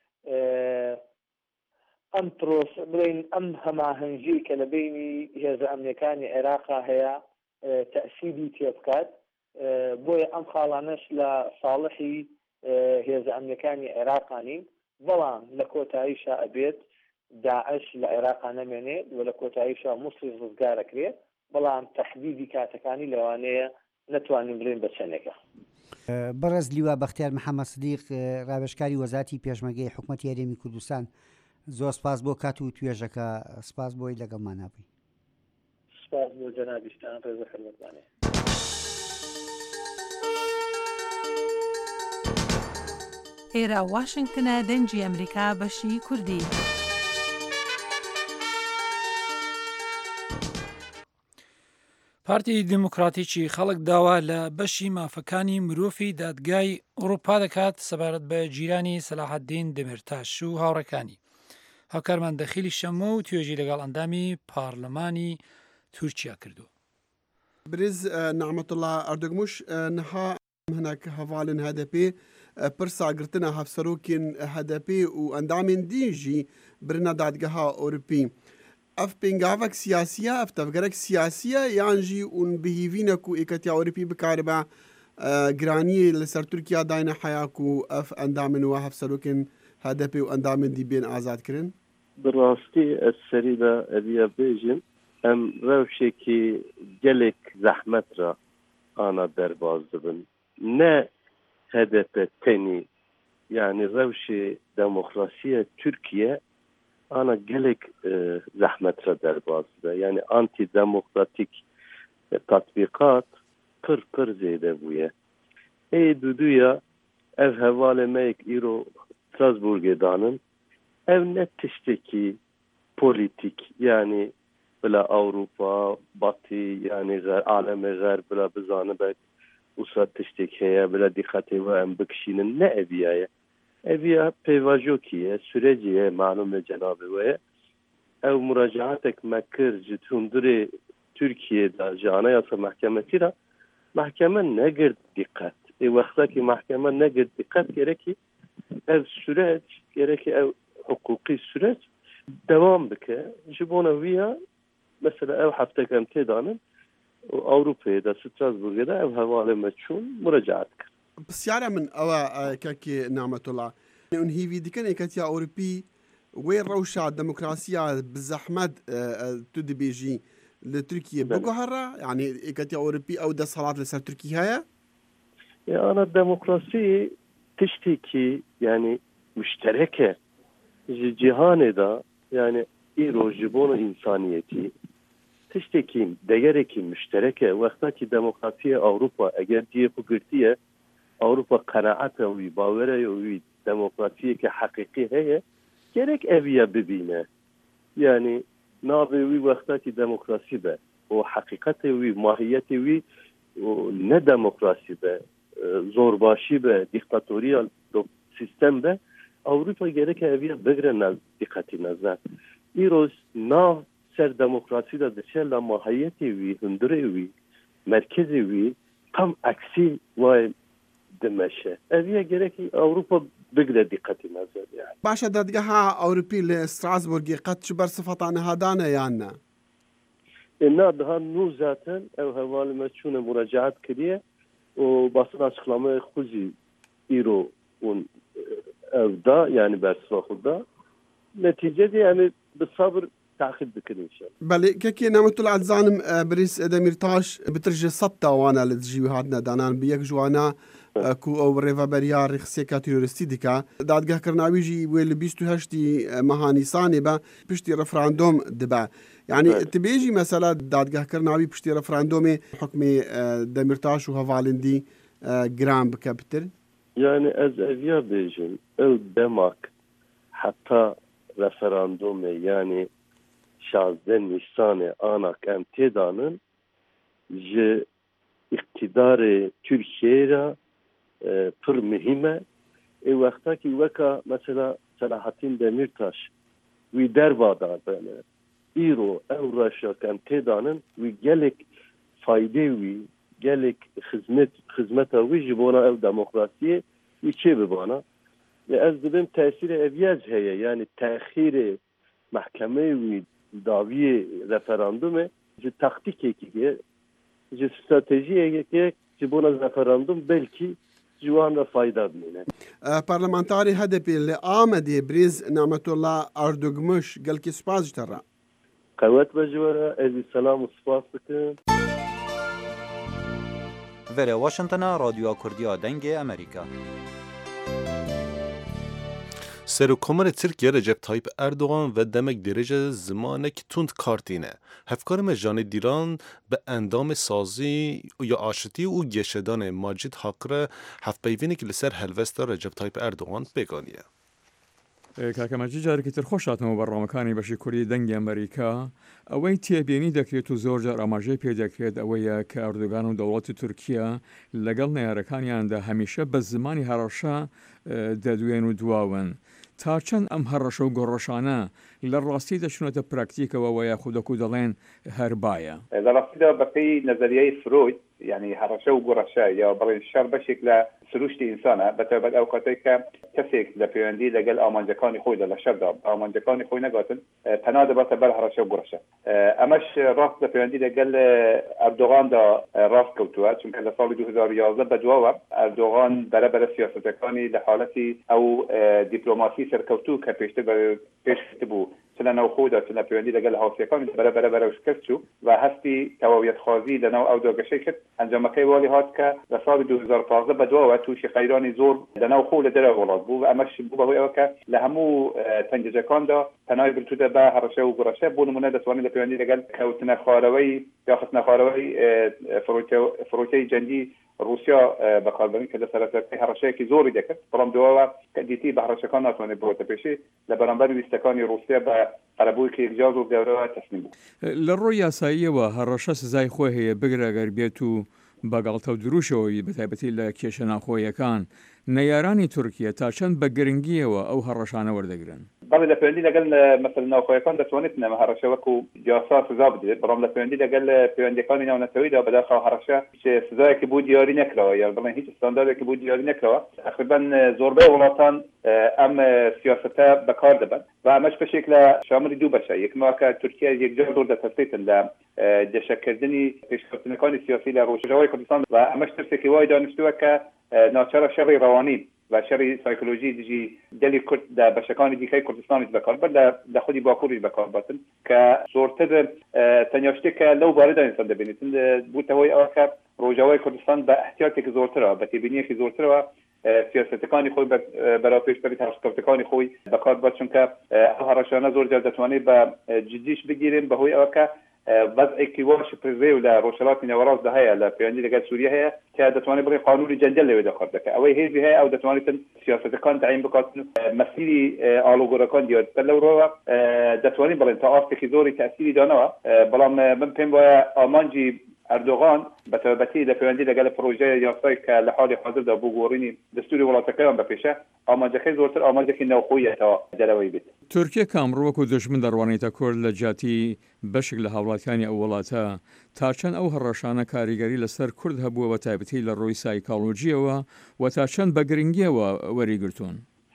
ئەم پرۆس بڵێن ئەم هەماهەنگی کە لە بینی هێزە ئەمنیەکانی عێراقا هەیە تەئسیری تێ بکات بۆیە ئەم خاڵانەش لە ساڵحی هێزە ئەمنیەکانی عێراقانی بەڵام لە کۆتاییشا ئەبێت داعش لە عێراقا نەمێنێت و لە کۆتاییشا مووسڵ ڕزگارەکرێت بەڵام تەحدیدی کاتەکانی لەوانەیە نەتوانین بڵێن بە چەندێکە. بەڕێز لیوا بەختیار محەممەد سدیق ڕاوێژکاری وەزارەتی پێشمەرگەی حکوومەتی هەرێمی کوردستان زۆر سپاس بۆ کات و توێژەکە سپاس بۆی لەگەڵمان نابووی. سپاس بۆ جەنابیستان ڕێز و حرمەتبانێ. ئێرە واشنگتنە دەنگی ئەمریکا بەشی کوردی. پارتی دیموکراتیکی خەڵک داوا لە بەشی مافەکانی مرۆڤی دادگای ئەوروپا دەکات سەبارەت بە جیرانی سەلاحەددین دەمێرتاش و هاوڕەکانی. هاوکارمان دەخیلی شەمە و توێژی لەگەڵ ئەندامی پارلەمانی تورکیا کردو. برز نعمەتوڵڵا ئەردەگموش نەها هەناک هەڤالن هەدەپێ پرساگرتنە هەفسەرۆکین هەدەپێ و ئەندامین دیژی برنە دادگەها ئەوروپی. ئەف پێنگاوەک سیاسیە ئەف تەفگەرێک سیاسیە یانژی اون بهیڤینەک و ئێکەتی ئەوروپی بکاربە گرانی لەسەر تورکیا داینە حەیاک و ئەف ئەندامن و هەفسەرۆکین هەدەپێ و ئەندامن دیبێن ئازادکردن. بڕاستی ئەسەریدا ئەبیە بێژم ئەم ڕەوشێکی gelek zehmet ra ana derbaz dibin. Ne hedefe tenî yani rewşê demokrasiya Türkiye ana gelek e, zehmet ra derbaz dibe. Yani antidemokratik e, tatbikat pir pir zêde bûye. Ê duduya ev hevalê me yek îro Strasbourgê danin ev ne tiştekî politik yani بلا أوروبا بطي يعني غير عالم غير بلا بزانبك وصار تشتك هي بلا دقتي وام بكشين النأبية أبيا بيواجوكية سوريجية معلومة جنابي ويا أو مراجعاتك مكر جتهم دري تركيا دا جانا يصل محكمة كده محكمة نقر دقت إيه وقتك محكمة نقر دقت كيركي أو سوريج كيركي أو حقوقي سوريج دوام بك جبونا ويا مثلا او هفته كم تدانن اوروبا دا ستراسبورغ دا او هوالي مچون مراجعات کرد. بسیاره من اوا كاكي نعمة الله اون هيفي ديكن اكتيا اوروبي وين روشا ديمقراطيا بزحمت تدبيجي لتركيا بقهرة يعني اكتيا اوروبي او دا صلاة لسر تركيا هيا؟ يعني انا الديمقراطية تشتكي يعني مشتركة جهان دا يعني ایرو جبون انسانیتی تشتکی دیگری مشترکه وقتی که دموکراسی اروپا اگر دیه بگرتیه اروپا قناعت وی باوره وی دموکراسی که حقیقی هست گرک اویا ببینه یعنی ناوی وی وقتی که دموکراسی به و حقیقت وی ماهیت وی نه دموکراسی به زورباشی به دیکتاتوریال سیستم به اروپا گرک اویا بگیره دقتی نظر ایروز ناو سر دموکراسی دا دچه لماهیتی وی هندره وی مرکزی وی هم عکسی وای دمشه اویا گرکی اوروپا بگره دقتی نظر يعني باشا دادگاه اوروپی لستراسبورغ قد شبر صفتان هادانه یاننا اینا ده نو ذاتن او حوال مچونه مراجعات کریه و basın açıklama خوزی ایرو اون او دا yani bersaxda netice de yani بالصبر تعقيد بكريشن بله كي نعمت الله عزانم بريس دميرتاش بترجي سطة وانا لتجي هادنا دانان بيك جوانا كو او ريفا بريار رخصيكا تيورستي ديكا دادگاه كرناويجي ويل بيستو هشتي مهاني ساني با بشتي رفراندوم دبا يعني تبيجي مثلا دادگاه كرناوي بشتي رفراندومي حكمي دميرتاش وهفالندي جرام بكابتر يعني از افيا بيجن الدماك حتى رفراندوم يعني شازده نیسان آناک ام تیدانن جه اقتدار ترکیه را پر مهمه ای وقتا که وکا مثلا صلاح الدین دمیرتاش وی در وادار بینه ایرو او راشا کم تیدانن وی گلک فایده وی گلک خدمت خدمت وی جبونا او دموکراسی وی چه ببانا از دبیم تاثیر اویاج هیه یعنی تأخیر محکمه وی داوی رفراندومه جه تاکتیکی که جه استراتژیه که جبونا رفراندوم بلکی جوان را فایده بینه. پارلمانتاری هدفی لآمده بریز نعمت الله اردوگمش گل که سپاس جتره. قوت بجواره از سلام و سپاس بکن. وره واشنطن رادیو کردیا دنگ امریکا. سروکمر ترکیه رجب طایب اردوغان و دمک درجه زمانک تند کارتینه. هفکار مجانی دیران به اندام سازی یا آشتی و گشدان ماجد حقره هفت بیوینی که لسر هلوستا رجب طایب اردوغان بگانیه. کاکەمەجی جارێکی تر خۆشاتەوە بەڕامەکانی بەشی کوردی دەنگی ئەمریکا ئەوەی تێبێنی دەکرێت و زۆر جار ئاماژەی پێ دەکرێت ئەوەیە کە ئەردوگان و دەوڵەتی تورکیا لەگەڵ نەیارەکانیاندا هەمیشە بە زمانی هەڕەشە دەدوێن و دواون. تا چەند ئەم هەڕەشە و گۆڕەشانە لە ڕاستی دەچونەتە پراکتیکەوە و یاخودەکو دەڵێن هەربایە. لە ڕاستیدا بەپێی نەزەریای فروید يعني هەڕەشە و گۆڕەشە یا بڵێن شەڕ بەشێک لە سروشتی ئینسانە بەتایبەت ئەو کاتێک کە کەسێک لە پەیوەندی لەگەڵ ئامانجەکانی خۆیدا لە شەردا ئامانجەکانی خۆی نەگاتن پەنا دەباتە بەر هەڕەشە و گۆڕەشە. ئەمەش ڕاست لە پەیوەندی لەگەڵ ئەردۆغاندا ڕاست کەوتووە چونکە لە ساڵی دوو هەزار و یازدە بەدواوە ئەردۆغان بەرەبەرە سیاسەتەکانی لە حاڵەتی ئەو دیپلۆماسی سەرکەوتوو کە پێشتر پێشکەوت بوو چلا ناو خۆدا چلا پەیوەندی لەگەڵ هاوسەکانی بەرەبەرە بەرەو شکست چوو و هەستی تەواویەتخوازی لەناو ئەو دۆگەشەی کرد ئەنجامەکەی والی هات کە لە ساڵی دوو هەزار و پانزدە بەدواوە تووشی خەیرانی زۆر لەناو خۆ لە دەرەوە وڵات بوو و ئەمەش بوو بەهۆی ئەوە کە لە هەموو تەنگەجەکاندا پەنای برتوودە بە هەڕەشە و گۆڕەشە بۆ نمونە دەتوانێت لە پەیوەندی لەگەڵ کەوتنە خوارەوەی یا خستنە خوارەوەی فڕۆکەی جەنگی روسیا بەکاربەرین کە لە سەرەتای هەڕەشەیەکی زۆری دەکرد بەڵام دووەوە کە دیتی بە هەڕەشەکان ناتوانێت بڕۆتە پێشی لە بەرامبەر ویستەکانی رووسیا بە قەرەبوویەکی یەکجار و گەورەوە تەسلیم بوو. لە ڕۆی یاساییەوە هەڕەشە سزای خۆی هەیە بگرەگەر بێت و بەگاڵتە و دروشەوەی بەتایبەتی لە کێشە ناخۆیەکان نەیارانی تورکیا تا چەند بە گرنگیەوە ئەو هەڕەشانە وەردەگرن. بەڵێ لە پەیوەندی لەگەڵ مەسەڵ ناوخۆیەکان دەتوانێت نەمە هەڕەشە وەکو یاسا سزا بدرێت بەڵام لە پەیوەندی لەگەڵ پەیوەندیەکانی ناونەتەوەیدا بەداخەوە هەڕەشە سزایەکی بوو دیاری نەکراوە یا بڵێن هیچ ستانداردێکی بوو دیاری نەکراوە تقریبا زۆربەی وڵاتان ئەم سیاسەتە بەکار دەبن و ئەمەش بەشێک لە شاملی دوو بەشە یەکمەوە کە تورکیا یەکجار زۆر دەتەستێتن لە دەشەکردنی پێشکەوتنەکانی سیاسی لە ڕۆژاوای کوردستان و ئەمەش ترسێکی وای دانیشتووە کە ناچارە شەڕی ڕەوانین و شەڕی سایکۆلۆژی دژی دەلی کورد لە بەشەکانی دیکەی کوردستانیش بەکاربەر لە خودی باکووریش بەکاربەتن کە زۆرتر تەنیا شتێکە لەو بارەدا ئینسان دەبینێتن بووتەوەی ئەوە کە ڕۆژاوای کوردستان بە احتیاطێکی زۆرترەوە بە تێبینیەکی زۆرترەوە سیاسەتەکانی خۆی بەراپێشبەری هەڕەشکەوتەکانی خۆی بەکاربەت چونکە ئەو هەڕەشانە زۆر جار دەتوانێت بە جدیش بگیرن بەهۆی ئەوە کە وضعێکی واش پرزێ و لە ڕۆژهەڵاتی نێوەڕاستدا هەیە لە پەیوەندی لەگەڵ سووریا هەیە کە دەتوانێت بڵێ قانونی جەنجەل لەوێ دەخات دەکات ئەوەی هێزی هەیە ئەو دەتوانێتن سیاسەتەکان تعیین بکاتن مەسیری ئاڵوگۆڕەکان دیارتر لەوڕۆوە دەتوانین بڵێن تا ئاستێکی زۆری تەسیری دانەوە بەڵام من پێم وایە ئامانجی ئەردۆغان بەتەبەتی لە پەیوەندی لەگەڵ پرۆژەیە یاسای کە لە حاڵی حاضردا بۆ گۆڕینی دەستوری وڵاتەکەیان بەپێشە ئامانجەکەی زۆرتر ئامانجێکی ناوخۆیەتەوە دەرەوەی بێت. تورکیا کامڕۆوەک و دژمن دەڕوانێتە کورد لە جاتی بەشێک لە هاوڵاتیانی ئەو وڵاتە تا چەند ئەو هەڕەشانە کاریگەری لەسەر کورد هەبووە بە تایبەتی لە ڕۆی سایکۆلۆژیەوە و تا چەند بە گرنگیەوە وەریگرتوون.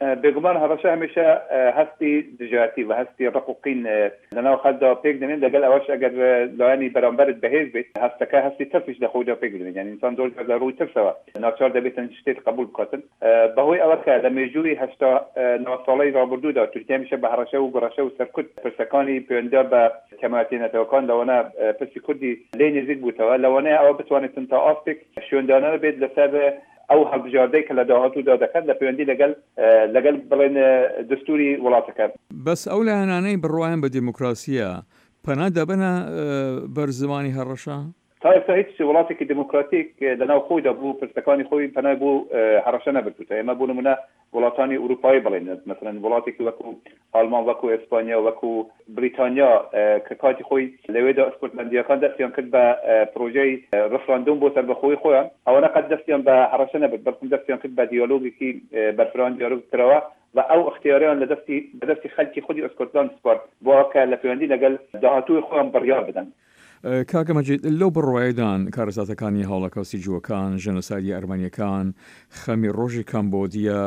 بێگومان هەڕەشە هەمیشە هەستی دژاتی و هەستی ڕقوقین لەناو خەتدا پێک دەنێن لەگەل ئەوەش ئەگەر لایانی بەرامبەرت بەهێز بێت هەستەکە هەستی تەفیش لە خۆیدا پێک دەنێن یعنی ئینسان زۆر لە ڕووی ترسەوە ناچار دەبێتن شتێک قبول بکاتن بەهۆی ئەوە کە لە مێژووی هەشتا نۆ ساڵەی ڕابردوودا تورکیا هەمیشە بە هەڕەشە و گڕەشە و سەرکوت پرسەکانی پەیوەندیدا بە کەمایەتیەتەوەکان لەوانە پرسی کوردی لێ نزیک بووتەوە لەوانەیە ئەوە بتوانێتن تا ئاستێک شوێندانە بێت لەسەر ئەو هەڵبژاردەی کە لە داهاتوودا دەکەن لە پەیوەندی لەگەل لەگەل بڵێن دستوری وڵاتەکە بەس ئەو لایەنانەی بڕوایان بە دیموکراسیە پەنا دەبنە بەرزمانی هەڕەشە تا ئێستا هیچ وڵاتێکی دموکراتیک لەناو خۆیدا بوو پرسەکانی خۆی پەنای بوو هەڕەشە نەبردووتە ئێمە بوو نمونە وڵاتانی ئوروپایی بڵێن مثلا وڵاتێکی وەکو ئالمان وەکو ئێسپانیا وەکو بریتانیا کە کاتی خۆی لەوێدا ئسکۆتلەندیەکان دەستیان کرد بە پرۆژەی ڕفراندوم بۆ سەربەخۆی خۆیان ئەوەنە قەت دەستیان بە هەڕەشە نەبرد بەڵکو دەستیان کرد بە دیالۆگێکی بەرفران دیالۆگ کراوە و ئەو اختیاریان لە دەستی بەدەستی خەلکی خودی ئسکۆتلاند سپارد بۆ کە لە پەیوەندی لەگەل داهاتووی خۆیان بڕیار بدەن کاکە مەجید لەو بڕوایدان کارەساتەکانی هاوڵەکەوتی جووەکان ژەنۆسایدی ئەرمەنیەکان خەمی ڕۆژی کەمبۆدیە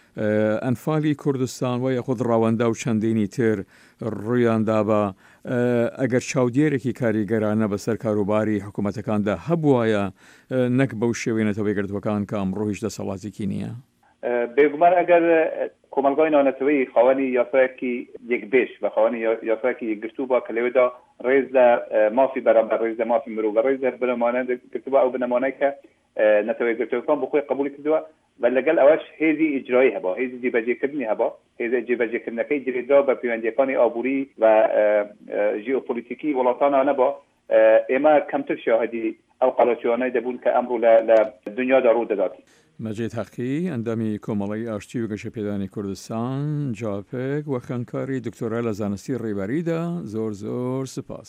ئەنفالی کوردستان وە یەخود ڕاوەندا و چەندینی تر ڕوویاندا بە ئەگەر چاودێرێکی کاریگەرانە بەسەر کاروباری حکوومەتەکاندا هەبوایە نەک بەو شێوێنەتەوەی گردوەکان کە ئەمڕۆ هیچ دەسەڵاتێکی نییە بێگومان ئەگەر کۆمەلگای ناونەتەوەی خاوەنی یاسایەکی یەکبێش بە خاوەنی یاسایەکی یەکگرتوو بە کە لەوێدا ڕێز لە مافی بەرامبەر ڕێز لە مافی مرۆڤ ڕێز لە بنەمانە گرتووە ئەو بنەمانەی کە نەتەوەی گرتوەکان بۆ خۆی قبولی کردووە و لەگەل ئەوەش هێزی ئیجرایی هەبا هێزی جێبەجێکردنی هەبا هێزی جێبەجێکردنەکەی جێدرا بە پەیوەندیەکانی ئابووری و ژیۆپۆلیتیکی وڵاتانە نەبا ئێمە کەمتر شاهدی ئەو قەڵەچوانەی دەبوون کە ئەمڕۆ لە دنیادا ڕوو دەدات مەجید حەقی ئەندامی کۆمەڵی ئاشتی و گەشەپێدانی کوردستان جاپێک و خوێندکاری دکتۆرا لە زانستی ڕێباریدا زۆر زۆر سپاس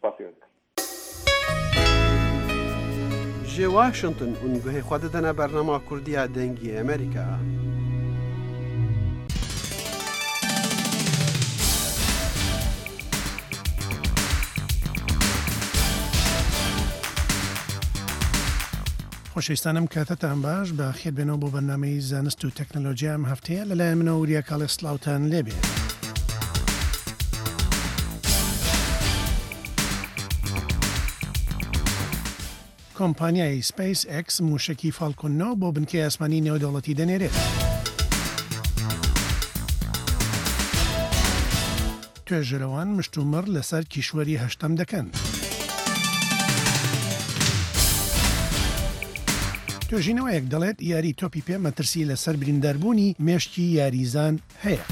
ژێ واشنگتن ئونگوهەی خوا دەدەنە بەرنامە کوردیا دەنگی ئەمریکا خۆشەویستانم کاتتان باش بە خێر بێنەوە بۆ بەرنامەی زانست و تەکنەلۆژیا ئەم هەفتەیە لەلایەن منەوە وریا کاڵێ سڵاوتان لێبێ. کۆمپانیای سپیس ئەکس موشکی فالکۆن نۆ بۆ بنکەی ئاسمانی نێودەوڵەتی دەنێرێت. توێژەرەوان مشتومڕ لەسەر کیشوەری هەشتەم دەکەن. توێژینەوەیەک دەڵێت یاری تۆپی پێ مەترسی لەسەر برینداربوونی مێشکی یاریزان هەیە.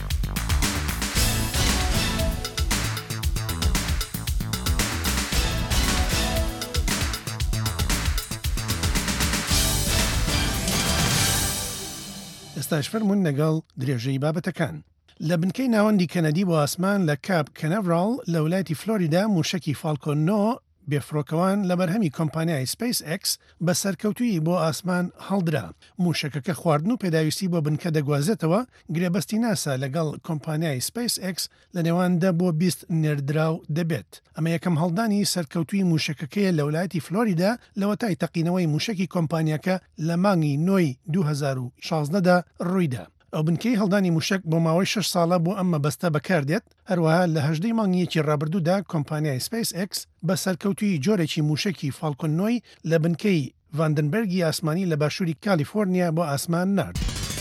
ئێستاش فەرمونون لەگەڵ درێژەی بابەتەکان. لە بنکەی ناوەندی کەنەدی بۆ ئاسمان لە کاپ کەنەڤڕاڵ لە وڵاتی فلۆریدا موشکی فالکۆن نۆ بێفرۆکەوان لە بەرهەمی کۆمپانیای سپیس ئەکس بە سەرکەوتویی بۆ ئاسمان هەڵدرا. موشەکەکە خواردن و پێداویستی بۆ بنکە دەگوازێتەوە گرێبەستی ناسا لەگەڵ کۆمپانیای سپیس ئەکس لە نێواندا بۆ بیست نێردراو دەبێت. ئەمە یەکەم هەڵدانی سەرکەوتوی موشەکەکەیە لە وڵاتی فلۆریدا لەوە تای تەقینەوەی موشکی کۆمپانیەکە لە مانگی نۆی دوو هەزار و شازدەدا ڕوویدا. ئەو بنکەی هەڵدانی موشک بۆ ماوەی شش ساڵە بۆ ئەمە بەستە بەکاردێت. هەروەها لە هەژدەی مانگیەکی ڕابردوودا کۆمپانیای سپیس ئەکس بە سەرکەوتوی جۆرێکی موشکی فالکۆن نۆی لە بنکەی ڤاندنبەرگی ئاسمانی لە باشووری کالیفۆرنیا بۆ ئاسمان نارد.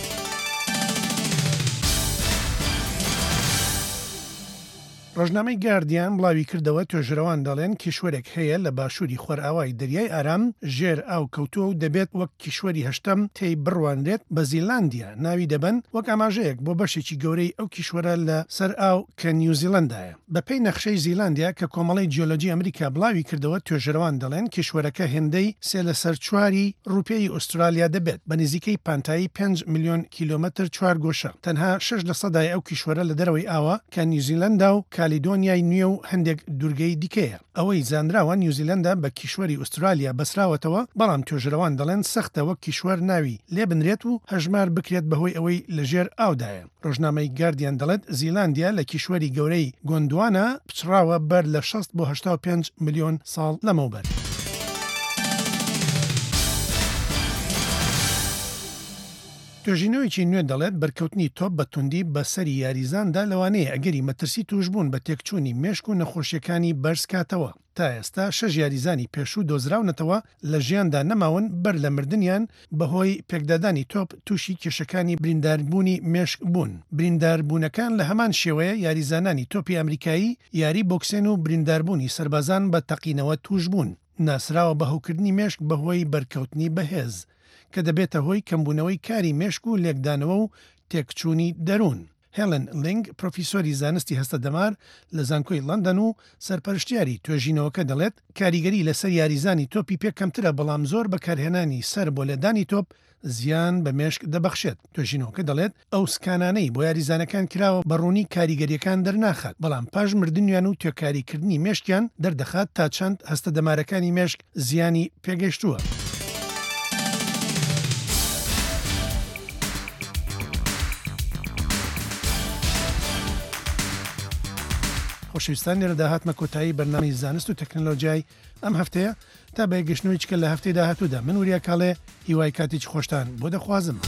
ڕۆژنامەی گاردیان بڵاوی کردەوە توێژەرەوان دەڵێن کیشوەرێک هەیە لە باشووری خۆرئاوای دەریای ئارام ژێر ئاو کەوتووە و دەبێت وەک کیشوەری هەشتەم تێی بڕوانرێت بە زیلاندیا ناوی دەبن وەک ئاماژەیەک بۆ بەشێکی گەورەی ئەو کیشوەرە لە سەر ئاو کە نیوزیلندایە. بەپێی نەخشەی زیلاندیا کە کۆمەڵی جیۆلۆجی ئەمریکا بڵاوی کردەوە توێژەرەوان دەڵێن کیشوەرەکە هێندەی سێ لە سەر چواری ڕوپێی ئوسترالیا دەبێت بە نزیکەی پانتایی پێنج میلیۆن کیلۆمەتر چوار گۆشە. تەنها شش لە سەدای ئەو کیشوەرە لە دەرەوەی ئاوە کە نیوزیلندا و کالیدۆنیای نوێ و هەندێک دوورگەی دیکەیە. ئەوەی زانراوە نیوزیلندا بە کیشوەری ئوسترالیا بەسراوەتەوە بەڵام توێژەرەوان دەڵێن سەختەوە کیشوەر ناوی لێ بنرێت و هەژمار بکرێت بەهۆی ئەوەی لەژێر ئاودایە. ڕۆژنامەی گاردیان دەڵێت زیلاندیا لە کیشوەری گەورەی گۆندوانە پچراوە بەر لە شەست بۆ هەشتا و پێنج میلیۆن ساڵ لەمەوبەر. توێژینەوەیکی نوێ دەڵێت بەرکەوتنی تۆپ بە توندی بەسەری یاریزاندا لەوانەیە ئەگەری مەترسی توشبوون بە تێکچوونی مێشک و نەخۆشیەکانی بەرزکاتەوە. تا ئێستا شەش یاریزانی پێشوو دۆزراونەتەوە لە ژیاندا نەماون بەر لە مردنیان بەهۆی پێکدادانی تۆپ تووشی کێشەکانی برینداربوونی مێشک بوون. برینداربوونەکان لە هەمان شێوەیە یاریزانانی تۆپی ئەمریکایی یاری بۆکسێن و برینداربوونی سەربازان بە تەقینەوە توش بوون. ناسراوە بە هەوکردنی مێشک بەهۆی بەرکەوتنی بەهێز کە دەبێتە هۆی کەمبوونەوەی کاری مێشک و لێکدانەوە و تێکچوونی دەروون. هێلن لینگ پرۆفیسۆری زانستی هەستە دەمار لە زانکۆی لەندەن و سەرپەرشتیاری توێژینەوەکە دەڵێت کاریگەری لەسەر یاریزانی تۆپی پێکەمترە بەڵام زۆر بەکارهێنانی سەر بۆ لێدانی تۆپ زیان بە مێشک دەبەخشێت. توێژینەوەکە دەڵێت ئەو سکانانەی بۆ یاریزانەکان کراوە بەڕوونی کاریگەریەکان دەرناخات بەڵام پاش مردنیان و تێکاریکردنی مێشکیان دەردەخات تا چەند هەستە دەمارەکانی مێشک زیانی پێگەشتووە. خۆشەویستان لێرە داهاتمە کۆتایی بەرنامەی زانست و تەکنۆلۆژیای ئەم هەفتەیە تا بەیەگەشتنەوەی چکە لە هەفتەی داهاتوودا من وریا کاڵێ هیوای کاتێکی خۆشتان بۆ دەخوازم.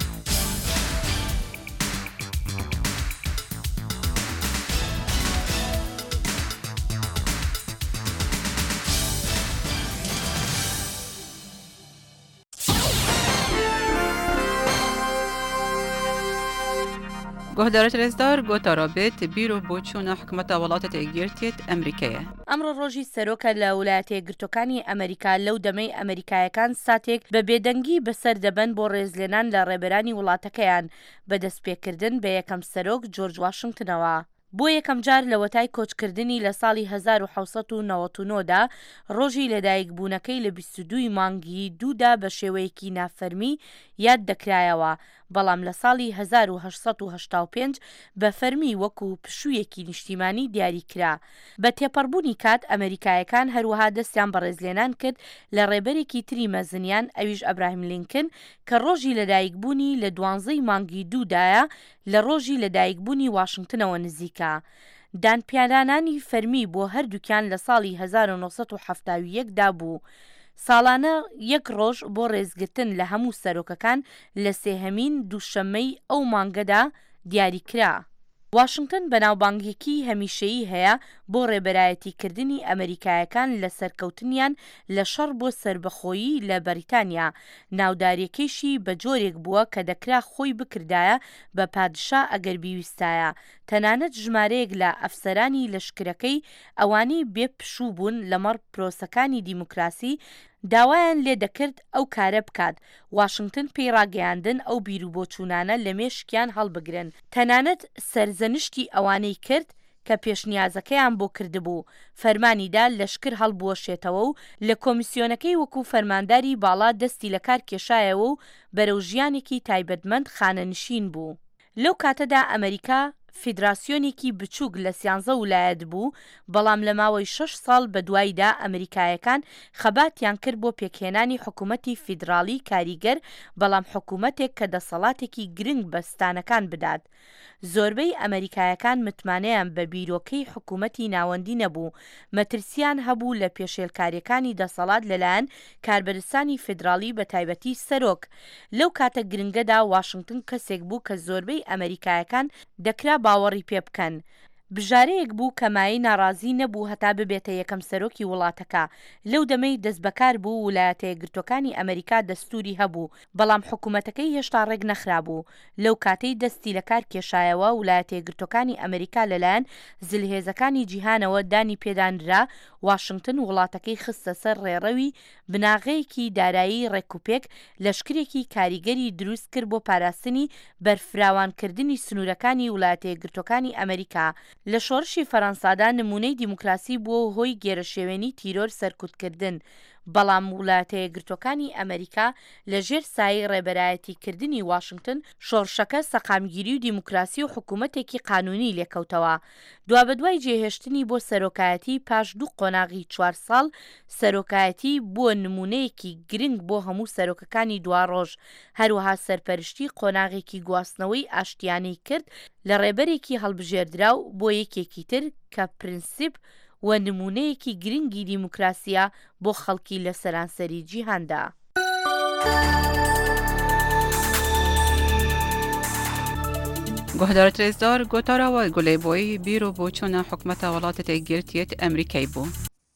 گۆهدارە رێزدار گۆتارابێت بیرۆ بۆچوونە حکومەتە وڵاتە تێگیرتێت ئەمریکایە. ئەمڕۆ ڕۆژی سەرۆکە لە ویلایەتە یەکگرتووەکانی ئەمریکا لەو دەمەی ئەمریکایەکان ساتێک بە بێدەنگی بەسەر دەبەن بۆ ڕێزلێنان لە ڕێبەرانی وڵاتەکەیان بە دەستپێکردن بە یەکەم سەرۆک جۆرج واشنگتنەوە. بۆ یەکەم جار لە وەتای کۆچکردنی لە ساڵی هەزار و حەوسەد و نەوەت و نۆدا ڕۆژی لەدایکبوونەکەی لە بیست و دووی مانگی دوودا بە شێوەیەکی نافەرمی یاد دەکرایەوە بەڵام لە ساڵی هەزار و هەشت سەد و هەشتا و پێنج بە فەرمی وەکو پشوویەکی نیشتیمانی دیاری کرا. بە تێپەڕبوونی کات ئەمریکایەکان هەروەها دەستیان بە ڕێزلێنان کرد لە ڕێبەرێکی تری مەزنیان ئەویش ئەبراهیم لینکن کە ڕۆژی لەدایکبوونی لە دوانزەی مانگی دوودایە لە ڕۆژی لەدایکبوونی واشنگتنەوە نزیکە. دانپیانانانی فەرمی بۆ هەردووکیان لە ساڵی هەزار و نۆ سەد و حەفتا و یەک دا بوو. ساڵانە یەک ڕۆژ بۆ ڕێزگرتن لە هەموو سەرۆکەکان لە سێهەمین دووشەمەی ئەو مانگەدا دیاریکرا. واشنگتن بەناوبانگێکی هەمیشەیی هەیە بۆ ڕێبەرایەتیکردنی ئەمریکایەکان لە سەرکەوتنیان لە شەڕ بۆ سربەخۆیی لە بەریتانیا. ناوداریەکەیشی بە جۆرێک بووە کە دەکرا خۆی بکردایە بە پادشا ئەگەر بیویستایە. تەنانەت ژمارەیەک لە ئەفسەرانی لەشکرەکەی ئەوانەی بێپشوو بوون لەمەڕ پرۆسەکانی دیموکراسی داوایان لێ دەکرد ئەو کارە بکات. واشنگتن پێی ڕاگەیاندن ئەو بیرروبۆچوونانە لە مێشکیان هەڵبگرن. تەنانەت سەرزەنشتی ئەوانەی کرد کە پێشنیازەکەیان بۆ کردبوو. فەرمانیدا لەشکر هەڵبوەشێتەوە و لە کۆمیسیۆنەکەی وەکو فەرمانداری باڵا دەستی لە کار کێشایەوە و بەرەو ژیانێکی تایبەتمەند خانەنشین بوو. لەو کاتەدا ئەمریکا فیدراسیۆنێکی بچووک لە سیانزە ویلایەت بوو بەڵام لە ماوەی شەش ساڵ بە دواییدا ئەمریکایەکان خەباتیان کرد بۆ پێکهێنانی حکوومەتی فیدراڵی کاریگەر بەڵام حکوومەتێک کە دەسەڵاتێکی گرنگ بە ستانەکان بدات. زۆربەی ئەمریکایەکان متمانەیان بە بیرۆکەی حکوومەتی ناوەندی نەبوو. مەترسیان هەبوو لە پێشێلکاریەکانی دەسەڵات لەلایەن کاربەرستانی فیدراڵی بە تایبەتی سەرۆک. لەو کاتە گرنگەدا واشنگتن کەسێک بوو کە زۆربەی ئەمریکایەکان دەکرا باوەڕی پێ بکەن. بژارەیەک بوو کە مای ناڕازی نەبوو هەتا ببێتە یەکەم سەرۆکی وڵاتەکە. لەو دەمەی دەستبەکار بوو ویلایەتە یەکگرتووەکانی ئەمریکا دەستوری هەبوو بەڵام حکوومەتەکەی هێشتا ڕێک نەخرابوو. لەو کاتەی دەستی لە کار کێشایەوە ویلایەتە یەکگرتووەکانی ئەمریکا لەلایەن زلهێزەکانی جیهانەوە دانی پێدانرا واشنگتن وڵاتەکەی خستە سەر ڕێڕەوی بناغەیەکی دارایی ڕێکوپێک لەشکرێکی کاریگەری دروست کرد بۆ پاراستنی بەرفراوانکردنی سنوورەکانی ویلایەتە یەکگرتووەکانی ئەمریکا. لە شۆڕشی فەڕەنسادا نمونەی دیموکراسی بووە هۆی گێرەشێوێنی تیرۆر سەرکوتکردن. بەڵام ویلایەتە یەکگرتووەکانی ئەمریکا لە ژێر سایەی ڕێبەرایەتیکردنی واشنگتن شۆڕشەکە سەقامگیری و دیموکراسی و حکوومەتێکی قانونی لێکەوتەوە. دوا بەدوای جێهێشتنی بۆ سەرۆکایەتی پاش دوو قۆناغی چوار ساڵ سەرۆکایەتی بووە نمونەیەکی گرنگ بۆ هەموو سەرۆکەکانی دوا ڕۆژ. هەروەها سەرپەرشتی قۆناغێکی گواستنەوەی ئاشتیانەی کرد لە ڕێبەرێکی هەڵبژێردراو بۆ یەکێکی تر کە پرینسیپ و نمونەیەکی گرنگی دیموکراسیە بۆ خەڵکی لە سەرانسەری جیهاندا. گهدار رزدار گوتارا و گلی بوی بیرو بوچونا حکمت ولات تگیرتیت امریکای بو.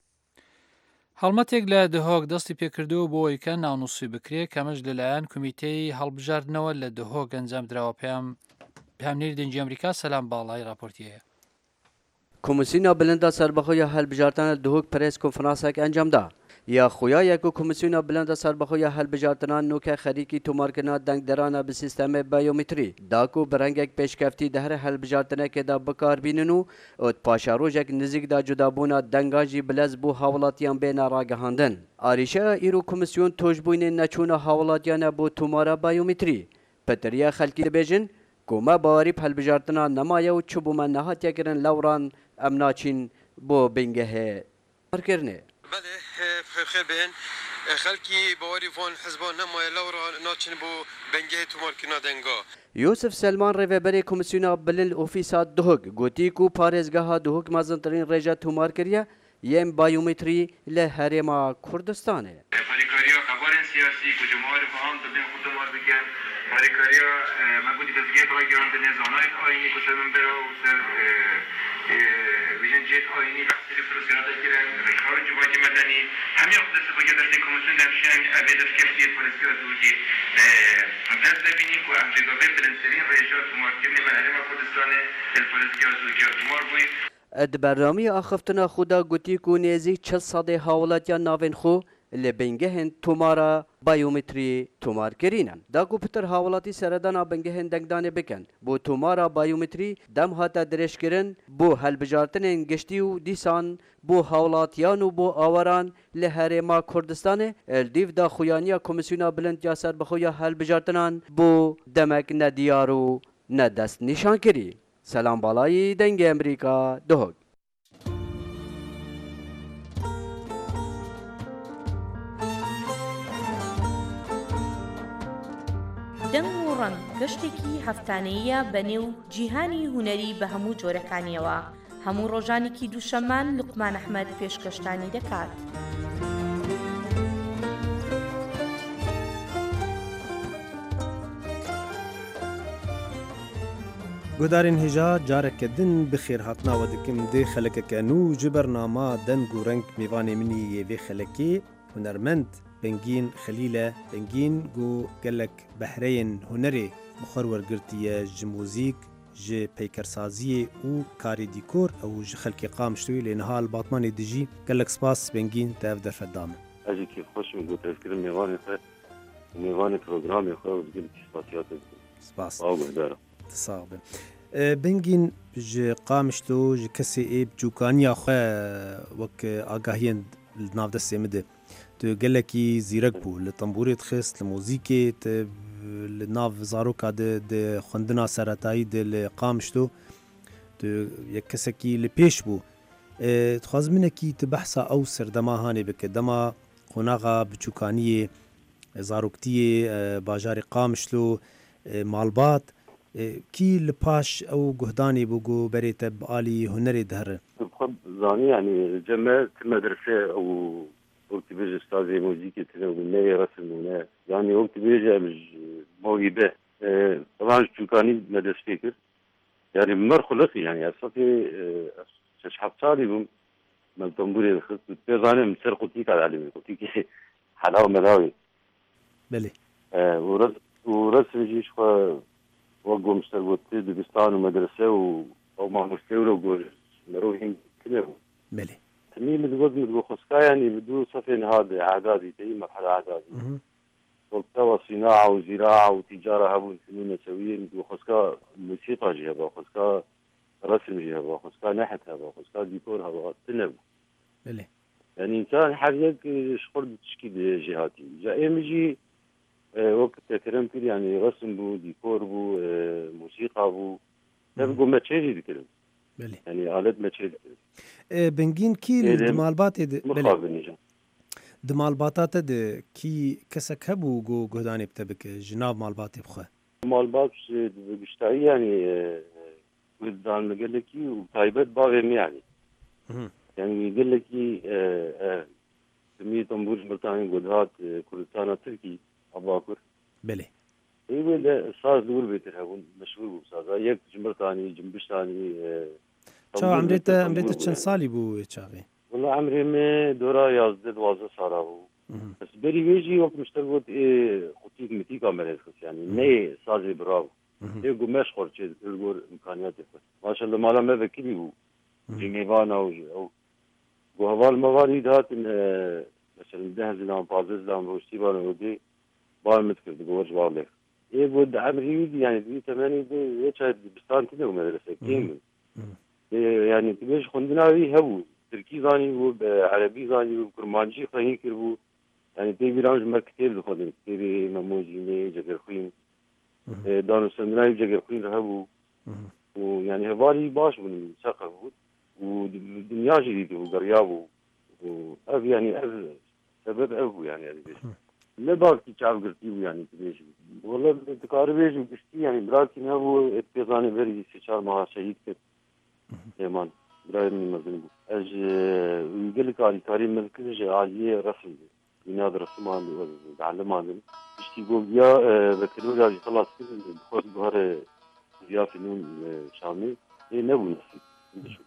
هەڵمەتێک لە دهۆک دەستی پێکردو بۆ ئەوەی کە ناونووسی بکرێت کەمەش لەلایەن کمیتەی هەڵبژاردنەوە لە دهۆک ئەنجام درراوە پێم پامنێری دەنجی ئەمریکا سەلام باڵای راپۆرتیەیە. کۆمسیۆنا بلندا سەربەخۆیە هەڵبژاردنە دهۆک پرێس کۆنفرانسێک ئەنجامدا. یا خویایەک و کۆمسیۆنا بلندا سەربەخۆیە هەڵبژاردنە نوکە خەریکی تۆمارکردنا دەنگدەرانە بە سیستەمە بایۆمتری داکو بەرهەنگێک پێشکەفتی دەهرە هەڵبژاردنەکێدا بەکاربینن و ئۆت پاشا ڕۆژێک نزیکدا جودابوونا دەنگاژی بلەز بوو هاوڵاتیان بێنە ڕاگەهاندن. ئاریشە ئیرۆ کۆمسیۆن تۆشببوونێ نەچوونە هاوڵاتیانە بۆ تۆمارە بایۆمتری پەتریە خەلکی دەبێژن کۆمە باوەری هەڵبژاردنە نەمایە و چوبوومە نەهاتیەکردن لەوران ئەم ناچین بۆ بنگەهێ مەرکردنێ. خير بهن خلكي بواري فون حزبان نما لورا ناچن بو بنگه تومارکنا دنگا یوسف سلمان ریوبری کمیسیونا بلل اوفیسات دهوک گوتی کو پارێزگاها دهوک مازنترین ڕێژە تومارکریە یەم بایومتری لە هەرێما کوردستانێ. پاریکاریا خبرên siyasî ku cemaît falan dibin xwe tomar bikin paریکاریا me gotî dezgehê ragihandinê zanayek ayînî ku ser min bera û ser vîjin cêt ayînî behsî firsiyata kirin rêxara civakî medenî hemî xwe destpêkê destê komîsyon demşên evê destkeftiyê polîsiya Sûriyê dest debînî ku em rêgavê bilindtirîn rêja tomarkirinê ve herêma Kurdistanê li polîsiya Sûriyê tomar bûyî. Di bernameya axiftina xwe da gotî ku nêzîk çil sadê hawilatiya navên xwe li bingehên tomara biometrî tomarkirînin. Da ku pitir hawilatî seredana bingehên dengdanê bikin. Bo tomara biometrî dem hate dirêjkirin bo helbijartinên giştî û dîsan bo hawilatiyan û bo awaran li herêma Kurdistanê eldîv da xuyaniya Komîsyona Bilind ya Serbixweya Helbijartinan bo demek ne diyar û ne dest nîşan kirî. Selam balayî dengê Emerîka dihok. دەنگ و ڕەنگ گەشتێکی هەفتانەیە بەنێو جیهانی هونەری بە هەموو جۆرەکانیەوە هەموو ڕۆژانێکی دووشەممان لوقمان ئەحمەد پێشکەشتانی دەکات. گودارên hêja careke din bi xêrhatnawe dikim dê xelekeke nû ji bernama deng û reng mêvanê minî yê vê xelekê hunermend Bengîn Xelîle Bengîn got gelek behreyên hunerê bi xwe wergirtiye ji mûzîk ji peykersaziyê û karê dîkor ew ji xelkê qamiştoyê lê niha li Batmanê dijî gelek spas Bengîn te ev derfet dame. Ez jî kêfxweşim got tevkirin mêvanê xwe mêvanê programê xwe û gelekî spasiyat dikim. Spas. Guhdara. Sağ be. Bengîn ji qamişto ji kesê ê cûkaniya xwe wek agahiyên li navdestê min de tu gelekî zîrek bû li temborê dixist li mûzîkê li nav zaroka de di xwendina seretayî de li qamişto tu yek kesekî li pêş bû. Dixwazim minekî tu behsa ew serdema hanê bike dema qonaxa biçûkaniyê zaroktiyê bajarê qamişlo malbat kî li paş ew guhdanê bû got berê te bi alî hunerê dihere. Zanî yanî ceme ti medrese ew wek dibêje stazê mûzîkê tune û neyê resim û ne yanî wek dibêje em ji bavî be evan ji çûkanî me dest pê kir yanî mer xulexî yanî ez safê şeş heft salî bûm me temborê dixist pê zanim ser qutîka elîmê qutîkê helaw melavê belê û resim jî ji xwe wek got miştergotî dibistan û medrese û ew mamostê wilo got merovên kine bû. Belê. Temî min goz min got xweska yanî bi dû sefên hat e'dadî teyî merhela e'dadî. Rokta ve sînaa û zîraa û tîcara hebûn fînûn nesewiyên got xweska musîqa jî hebe, xweska resim jî hebe, xweska nehet hebe, xweska dîkor hebe, tune bû. Belê. Yani însan her yek ji xwe bi tişkî jî hatî. Ja êm jî wek tekirin kir yanî resim bû, dîkor bû, musîqa bû. Ev got meçê jî dikirin. Belê. Yani alet meçê dikirin. Bengîn kî li malbatê de mixabinîjan. Di malbata te de kî kesek hebû got guhdanê bi te bike ji nav malbatê bixwe. Malbat bi giştayî yanî guhdan li gelekî û taybet bavê min yanî. Yani gelekî timî tembûr Birtanî guhat Kurdistana Tirkî Abakur. Belê. ايوه لا صار دول بيتر هون مشهور بصار يك جمرتاني جنبشتاني چاو عمريتا عمريتا چند سالي بو چاوي والله عمري ما دورا يازد دوازده ساله بو بس بري ويجي وقت مشتغلت ايه خطيك متيكا مريض يعني ني سازي براو ايه قماش خورج الجور امكانياتي ما شاء الله مالا ما بكلي بو جنيفانا او وهوال موارد هات مثلا ده زلام بازز زلام روشتي بالا ودي بال متكر بقورج بالك ايه بود عمري يعني دي ثمانية دي يشهد بستان كده ومدرسة كامل يعني تبيش خندنا وي هبو تركي زاني بو عربي زاني بو كرمانجي خهي كربو يعني تبي رامج مكتب لخدم تبي مموجيني جگر خوين دانو سندناي جگر خوين رهبو ويعني هوالي باش من سقف ودنيا جديدة وقريابو وأب يعني أب سبب أبو يعني هذا بيش لا باقي شعب قرتيو يعني تبيش والله تقاربيش وقشتي يعني براتي نابو اتبيضاني بري سيشار مع شهيد كت ايمان براي من مزنبو اج ويقلك علي كريم ملكش عالية رسم بناد رسمان وعلمان بشتي قول يا بكالوريا خلاص كده بخوص بهار يا فنون شامي ايه نبو نسي بشو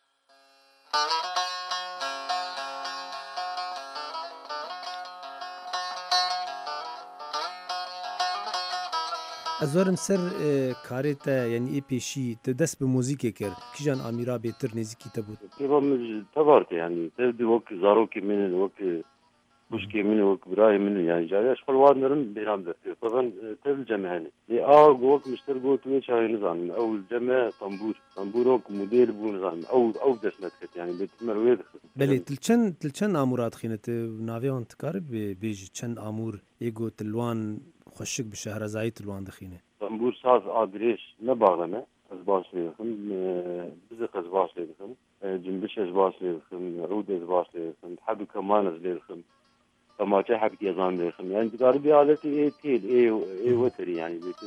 ازورم سر کارتا یعنی ای پیشی ته دست به موزیک کر کیجان امیرا بهتر نزیکی تبود تمام تبارك يعني تبدي وقت زاروكي من وقت مشكي من وقت براي من يعني جاي اشغل وادنرن بيرام ده طبعا تبل جمعاني لي اه وقت مشتر قوت وين شاي نظام او الجمع طنبور طنبوروك مدير بو نظام او او دسمت يعني بتمر ويد بله تلچن تلچن امورات خينت ناويون تقارب بيج چن امور ايگو تلوان خوشك بشهر زايت الوان دخينه طنبور ساز ادريش نباغمه از باش ليخم بزق از باش ليخم جنبش از باش ليخم عود از باش ليخم حب كمان از ليخم فما حب يزان ليخم يعني تقاربي حالتي اي تيل اي اي وتري يعني بيت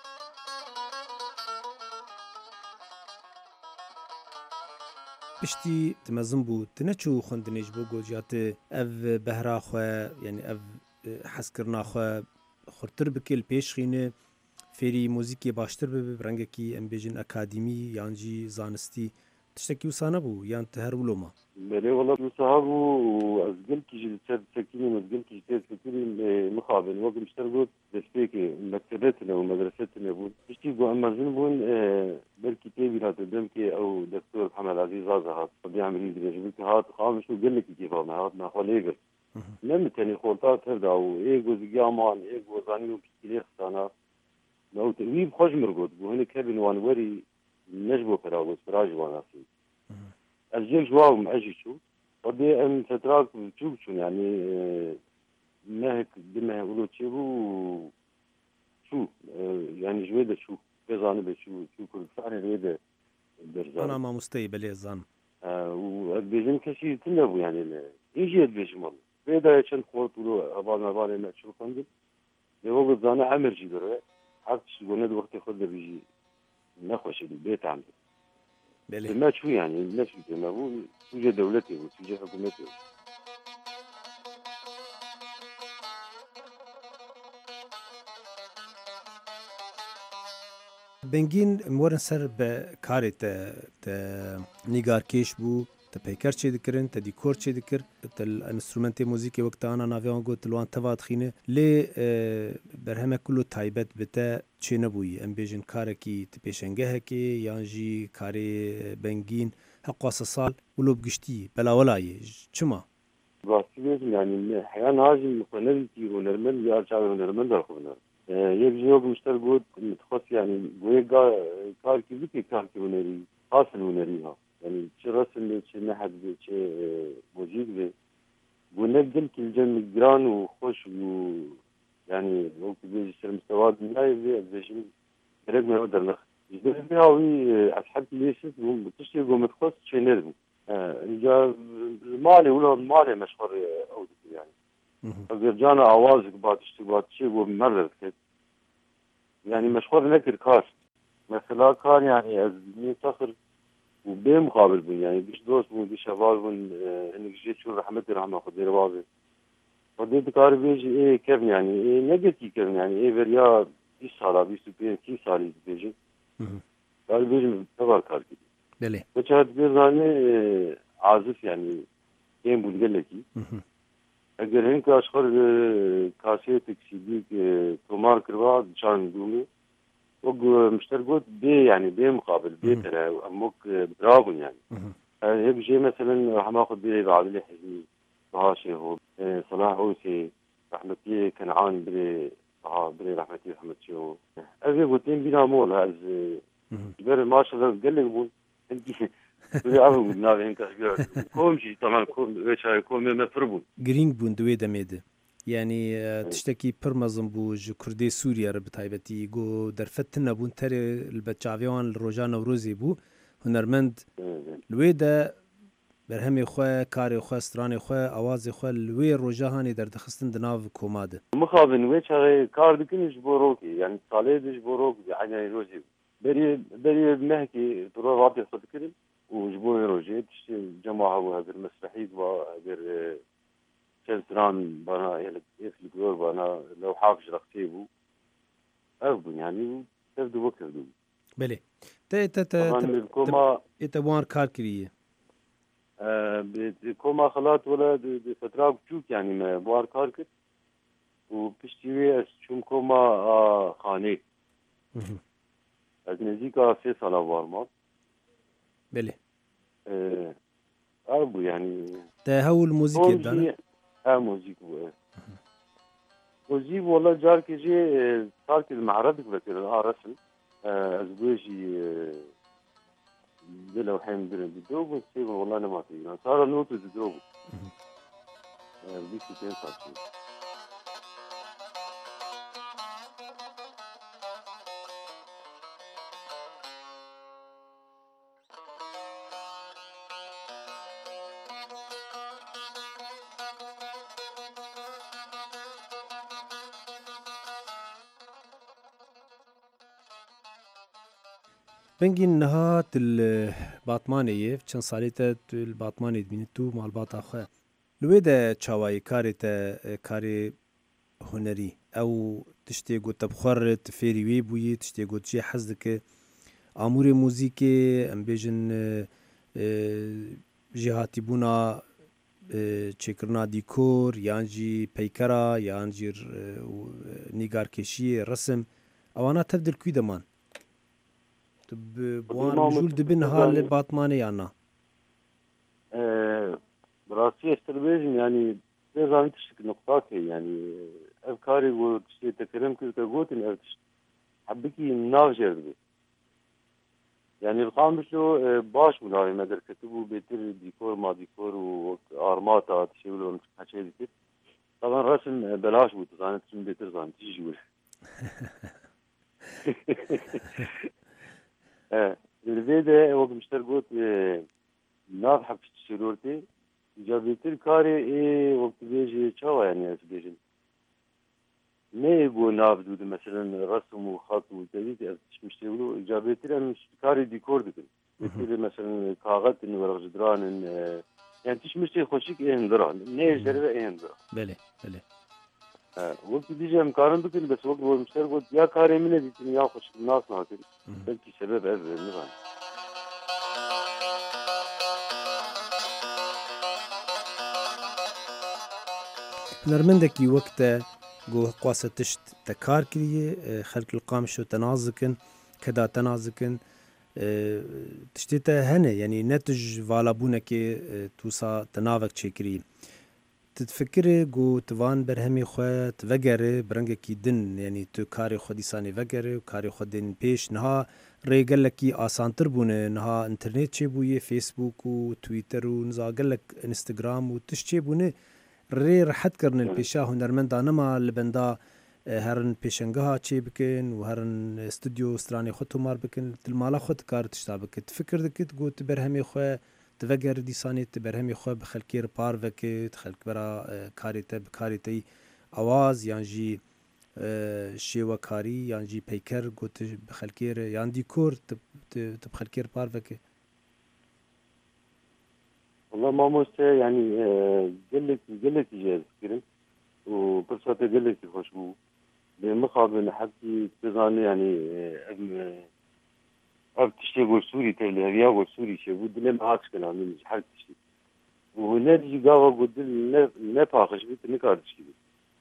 بشتي تمزن بو تنچو خوندنيج بو گوجات اف بهرا خو يعني اف حسكرنا خو خورتر بکل پیش خینه فری موزیکی باشتر به برنگکی ام بیجن اکادمی یانجی زانستی تشتکی وسانه بو یان تهر ولوما بله والله مصاحبو ازقل كي جلسات سكيني ازقل كي جلسات سكيني مخابن وقت مشترقوت دسبيكي مكتبتنا ومدرستنا بون تشتيقو اما زنبون بلكي تيبي لا تدمكي او دكتور محمد عزيز هذا طبيعي عملي درجبك هات خامش وقال لك كيف هات ما خليقل لم تاني خلطات هذا وإيجو زجامان إيجو زانيو كتير خسانة لو تقريب خوش مرقود وهنا كابن وانوري نجبو فراغوس فراج واناسي الجيل جواو معجي شو قضي أم فتراك بتشوف شو يعني ما هيك دمه يقولوا تشيبو شو يعني جويدة شو كزاني بشو شو كل فعلا جويدة برزان أنا ما مستيبل يزان وبيجن كشي تنبو يعني يجي بيجن والله بيدا چند خورت ولو ابال مبال ما شو خندل لو قد زانا عمر جي دره حتى شغلنا وقت خد بيجي نخش البيت عنده بله ما شو يعني نفس ما هو سوجة دولتي وسوجة حكومتي بنگین مورن سر به کارت نگار کش بو ته پیکر چه دکرن ته دیکور چه دکر ته انسترومنت موزیک وقت انا ناویان گو تلوان تواد خینه لی برهمه کلو تایبت بته چه نبوی ام بیجن کار کی ته پیشنگه کی یانجی کاری بنگین حقاس سال ولو بگشتی بلا ولای چما باسی يعني حيان هاجي مقنلتي ونرمل يا شعب ونرمل ده خبنا يجي يوم مشتر قد متخصص يعني ويقا كار كي بيكي كار كي ونري حاصل ونريها يعني شي رسم شي نحت شي موجود به ونبدل كل جن جران وخش و يعني وقت بيجي شي مستوى النهاية بيجي رجع ما يقدر نخ يجي فيها وي أصحاب ليش بتشتي قوم متخصص شي نرمي رجال مالي ولا مالي مشهور أو يعني رجعنا أوازك بعد تشتي بعد شيء ومرر كده يعني مشهور نكر كار مثلا كان يعني أزمي تخر وبمقابل بن يعني بيش دوست بن بيش شباب بن إنك جيت شو رحمتي رحمة خدير بازي فديت كار بيجي إيه كيف يعني إيه نجتي كيف يعني إيه بريا بیست سالا بیست و پنج سی سالی بیجم کار بیجم تبار کار کردی بله بچه بیرزانه عازف yani این بود گلکی اگر هنگ اشخار کاسیه تکسیدی که تومار کروا چان دومی و مشتر بود بی يعني بي مقابل بي ترى امك برافو يعني هيك شيء مثلا حماخذ بي بعد لي حزمي هاشي هو صلاح اوسي رحمتي كنعان بري اه بري رحمتي محمد شو ابي قلتين بينا مول هاز جبر ما شاء الله قال لي بقول انت بلي عفوا قلنا هنك كوم شي طبعا كوم ايش هاي كوم ما فربون گرینگ بوون دوێ دەمێدە یعنی تشتێکی پڕمەزم بوو ji کوردی سووریە bi taybetî got derfetin nebûn terê li betçaviyan li roja Newrozê bû hunermend li wê de berhemê xwe karê xwe stranê xwe awazê xwe li wê rojahanê derdixistin di nav koma de مخابن وی چاره کار دکن ji bo rokê yani salê de ji bo rok yani rozê berî berî mehkê tu ratê xwe dikirin û ji bo rojê tiştê cema hebû heger mesrehî wa heger سران بنا يخلق دور بنا لو حافظ رقتيبو أبو يعني تبدو وكردو بله تا تا تا كوما يتبوان كار كريه كوما خلات ولا فترة بتشوك يعني ما بوار كار كر وبشتوي شوم كوما خاني از نزيكا في صلاة وارما بله أبو يعني تا هو الموسيقى ده ها موزيك بو موزيك والله جار كي جي صار كي المعرض بكر اه رسم ازبوجي دلو حين درن بدوب سيب والله انا ما في صار نوت بدوب ديك كان صار بنگین نهات الباطمانیه چند سالی تا الباطمانی دبینی تو مال باطا خواه لوی ده چاوایی کاری تا کاری هنری او تشتی گو تبخور تفیری وی بویی تشتی گو چی حزد که آمور موزیکی ام بیجن جهاتی بونا چکرنا دیکور یان جی پیکرا یان جی نیگارکشی رسم اوانا تبدل کوی دمان بوان مجول دبن حال باطمانه یا نه براسي استربيجن يعني لازم تشك نقطات يعني افكاري وتشتي تكرم كنت قلت ان حبكي ناجر بي يعني القام بشو باش مناري ما در كتبوا بيتر ديكور ما ديكور وارماتا تشيلون حكي ديك طبعا رسم بلاش وتزانت من بيتر زان تيجي ولا اه الفيدا وقت مشتر قلت ناف حق شرورتي جابيتر كاري ايه وقت بيجي تشاوا يعني بيجي ما يقول ناف دود مثلا رسم وخط وتديت مش يقولوا جابيتر مش كاري ديكور دكن بيتر مثلا كاغذ انه ورق جدران يعني تش مش خوشك ايه ندرا نيش درا ايه ندرا بله بله وقت بيجي امكان دكن بس وقت هو مشتر قلت يا كاري من دي يا خوش الناس ناكل بلكي سبب هذا النظام نرمندكي وقتا جو قواسة تشت تكار كريه خلق القام شو تنازكن كدا تنازكن تشتيتا هنا يعني نتج فالابونك توسا تنافك تشكري تتفكري جو توان برهمي خو تفجر برنجكي دن يعني تو كاري خو ديساني فجر وكاري خو دين بيش نها ريقل لكي آسانتر بونه نها انترنت شي بويه فيسبوك وتويتر ونزاقل لك انستغرام وتشي بونه ری راحت کردن الپیشا هنرمندا نما لبندا هرن پیشنگاه چی بکن و هرن استودیو استرانی خود مار بکن تلمالا خود کار تشتا بکت فکر دکت گوت برهمی خو تفجر دیسانی برهمی خو بخلکیر پار وکت خلک برا کاری ته بکاری تی آواز یانجی شیوا کاری یانجی پیکر گوت بخلکیر یان دیکور تبخلکیر پار وکت والله ما مستوى يعني قلت قلت جاز كده وبرصة قلت خوشبو بمقابل حبي بزاني يعني ام اب تشتي قول سوري تيلي هيا قول سوري شي بود لي ما هاتش كلام من حال تشتي ونادي قاوا قلت لي نه باخش بيت نكارش كده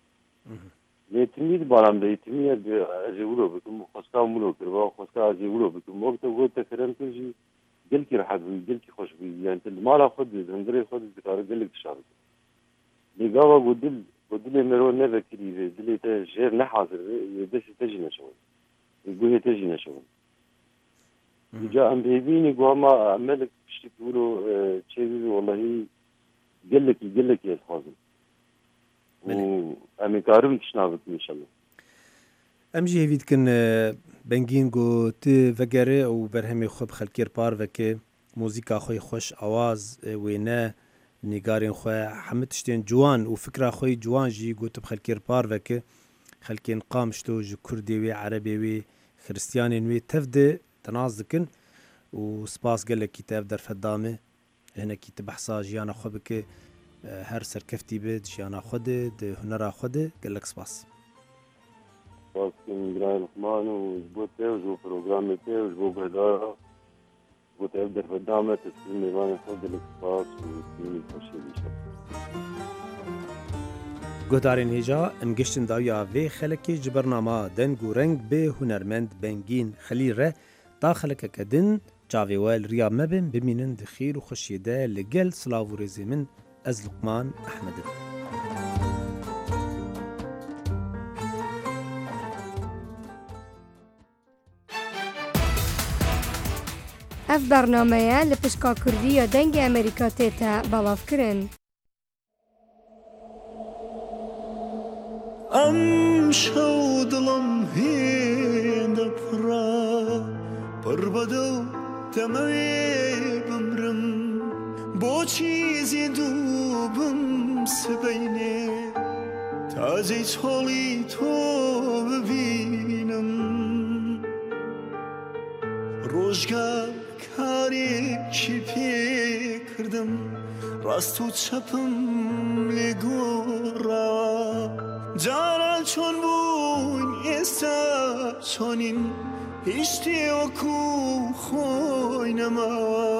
نتميد بالام ده تميد ازيولو بكم خسكا مولو كروا خسكا ازيولو بكم وقت قلت كرم تجي قل كي راح قل كي خوش بي يعني المال خد زندري خد ذكر قل لك شارك لي قاوا قلت لي قلت لي مرو نه بكري دلي ته شهر نه حاضر بس تجي نشون يقول تجي نشون جاء ام بيبيني قام عملك تقولوا شيء والله قال لك قال لك يا الفاضل وامي كارم تشنابك ان شاء الله ام جي هيفيد كن بنگين گو ت وگره او برهمي خوب خلکر پار وک موزیکا خوی خوش आवाज وینه نگارین خو حمد شتين جوان و فكره خوی جوان جي گو ت خلکر پار وک خلکن قامشتو ج كردي وي عربي وي خريستيانين وي تفد تنازكن و سپاس قال لك كتاب در فدامه هنا كتاب بحثا جيانا خو بك هر سركفتي بد جيانا خود د هنر خود قال لك سپاس سپاس كن جران رحمان وزبوته وزبو برنامجته وزبو بهدارة وتعب در فدامه تسليم ميوان خود لك سپاس وتسليم خوشي بيشا گودارین هجا ام گشتن داویا وی خلکی جبرنامه دنگ و رنگ به هنرمند بنگین خلیل ره تا خلک کدن جاوی وال ریا مبن بمینن دخیر و خوشیده لگل سلاو و رزی من از لقمان احمد اف برنامه لپشکا کردی یا دنگ امریکا تیتا بلاف کرن ام شو دلم هند پرا پر بدو تموی بمرم با چیزی دوبم سبینه تازه چالی تو ببینم روزگار کاری کی پی کردم راستو چپم لگورا جانان چون بون استا چونین هیچتی اکو خوی نما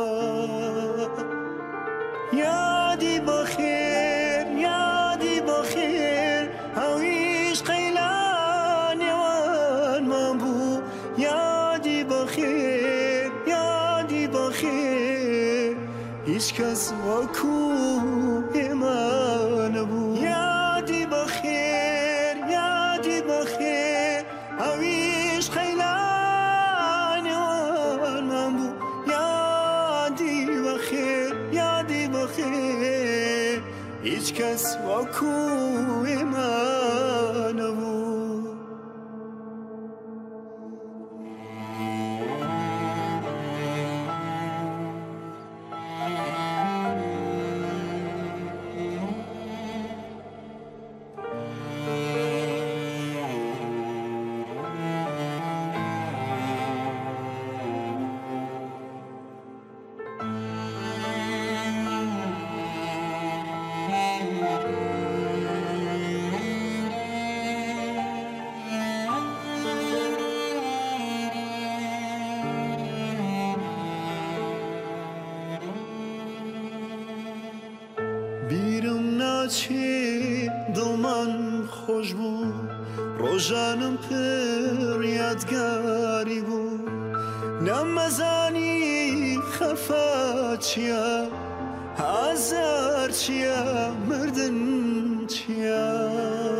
یادی بخیر یادی بخیر هاویش قیلان یوان من بو یادی بخیر یادی بخیر هیچ کس اکو ایمان بو یادی بخیر یادی بخیر هاویش قیلان یوان من بو یادی بخیر یادی بخیر هیچ کس واکو ایمان نبود چی دلمن خوش بود روزانم پر یادگاری بود نمزانی خفا چیا هزار چیا مردن چیا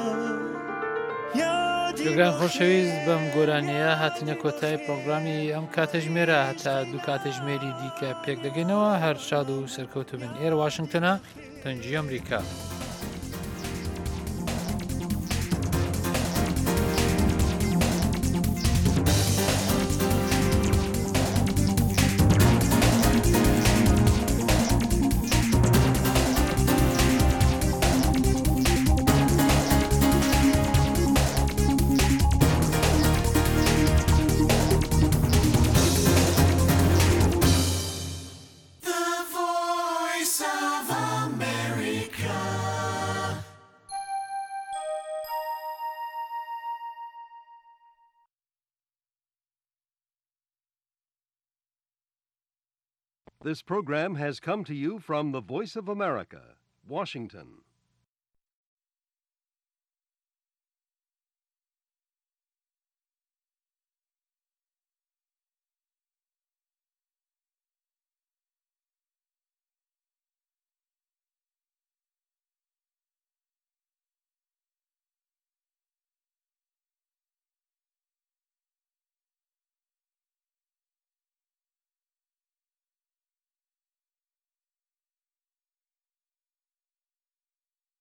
گەگران خۆشەویست بەم گۆرانەیە هاتنە کۆتای پرۆگرامی ئەم کاتەژمێرە هەتا دوو کاتەژمێری دیکە پێک دەگەینەوە هەر شاد و سەرکەوتو بن ئێرە واشنگتنە دەنگی ئەمریکا. The voice of America. This program has come to you from the Voice of America, Washington.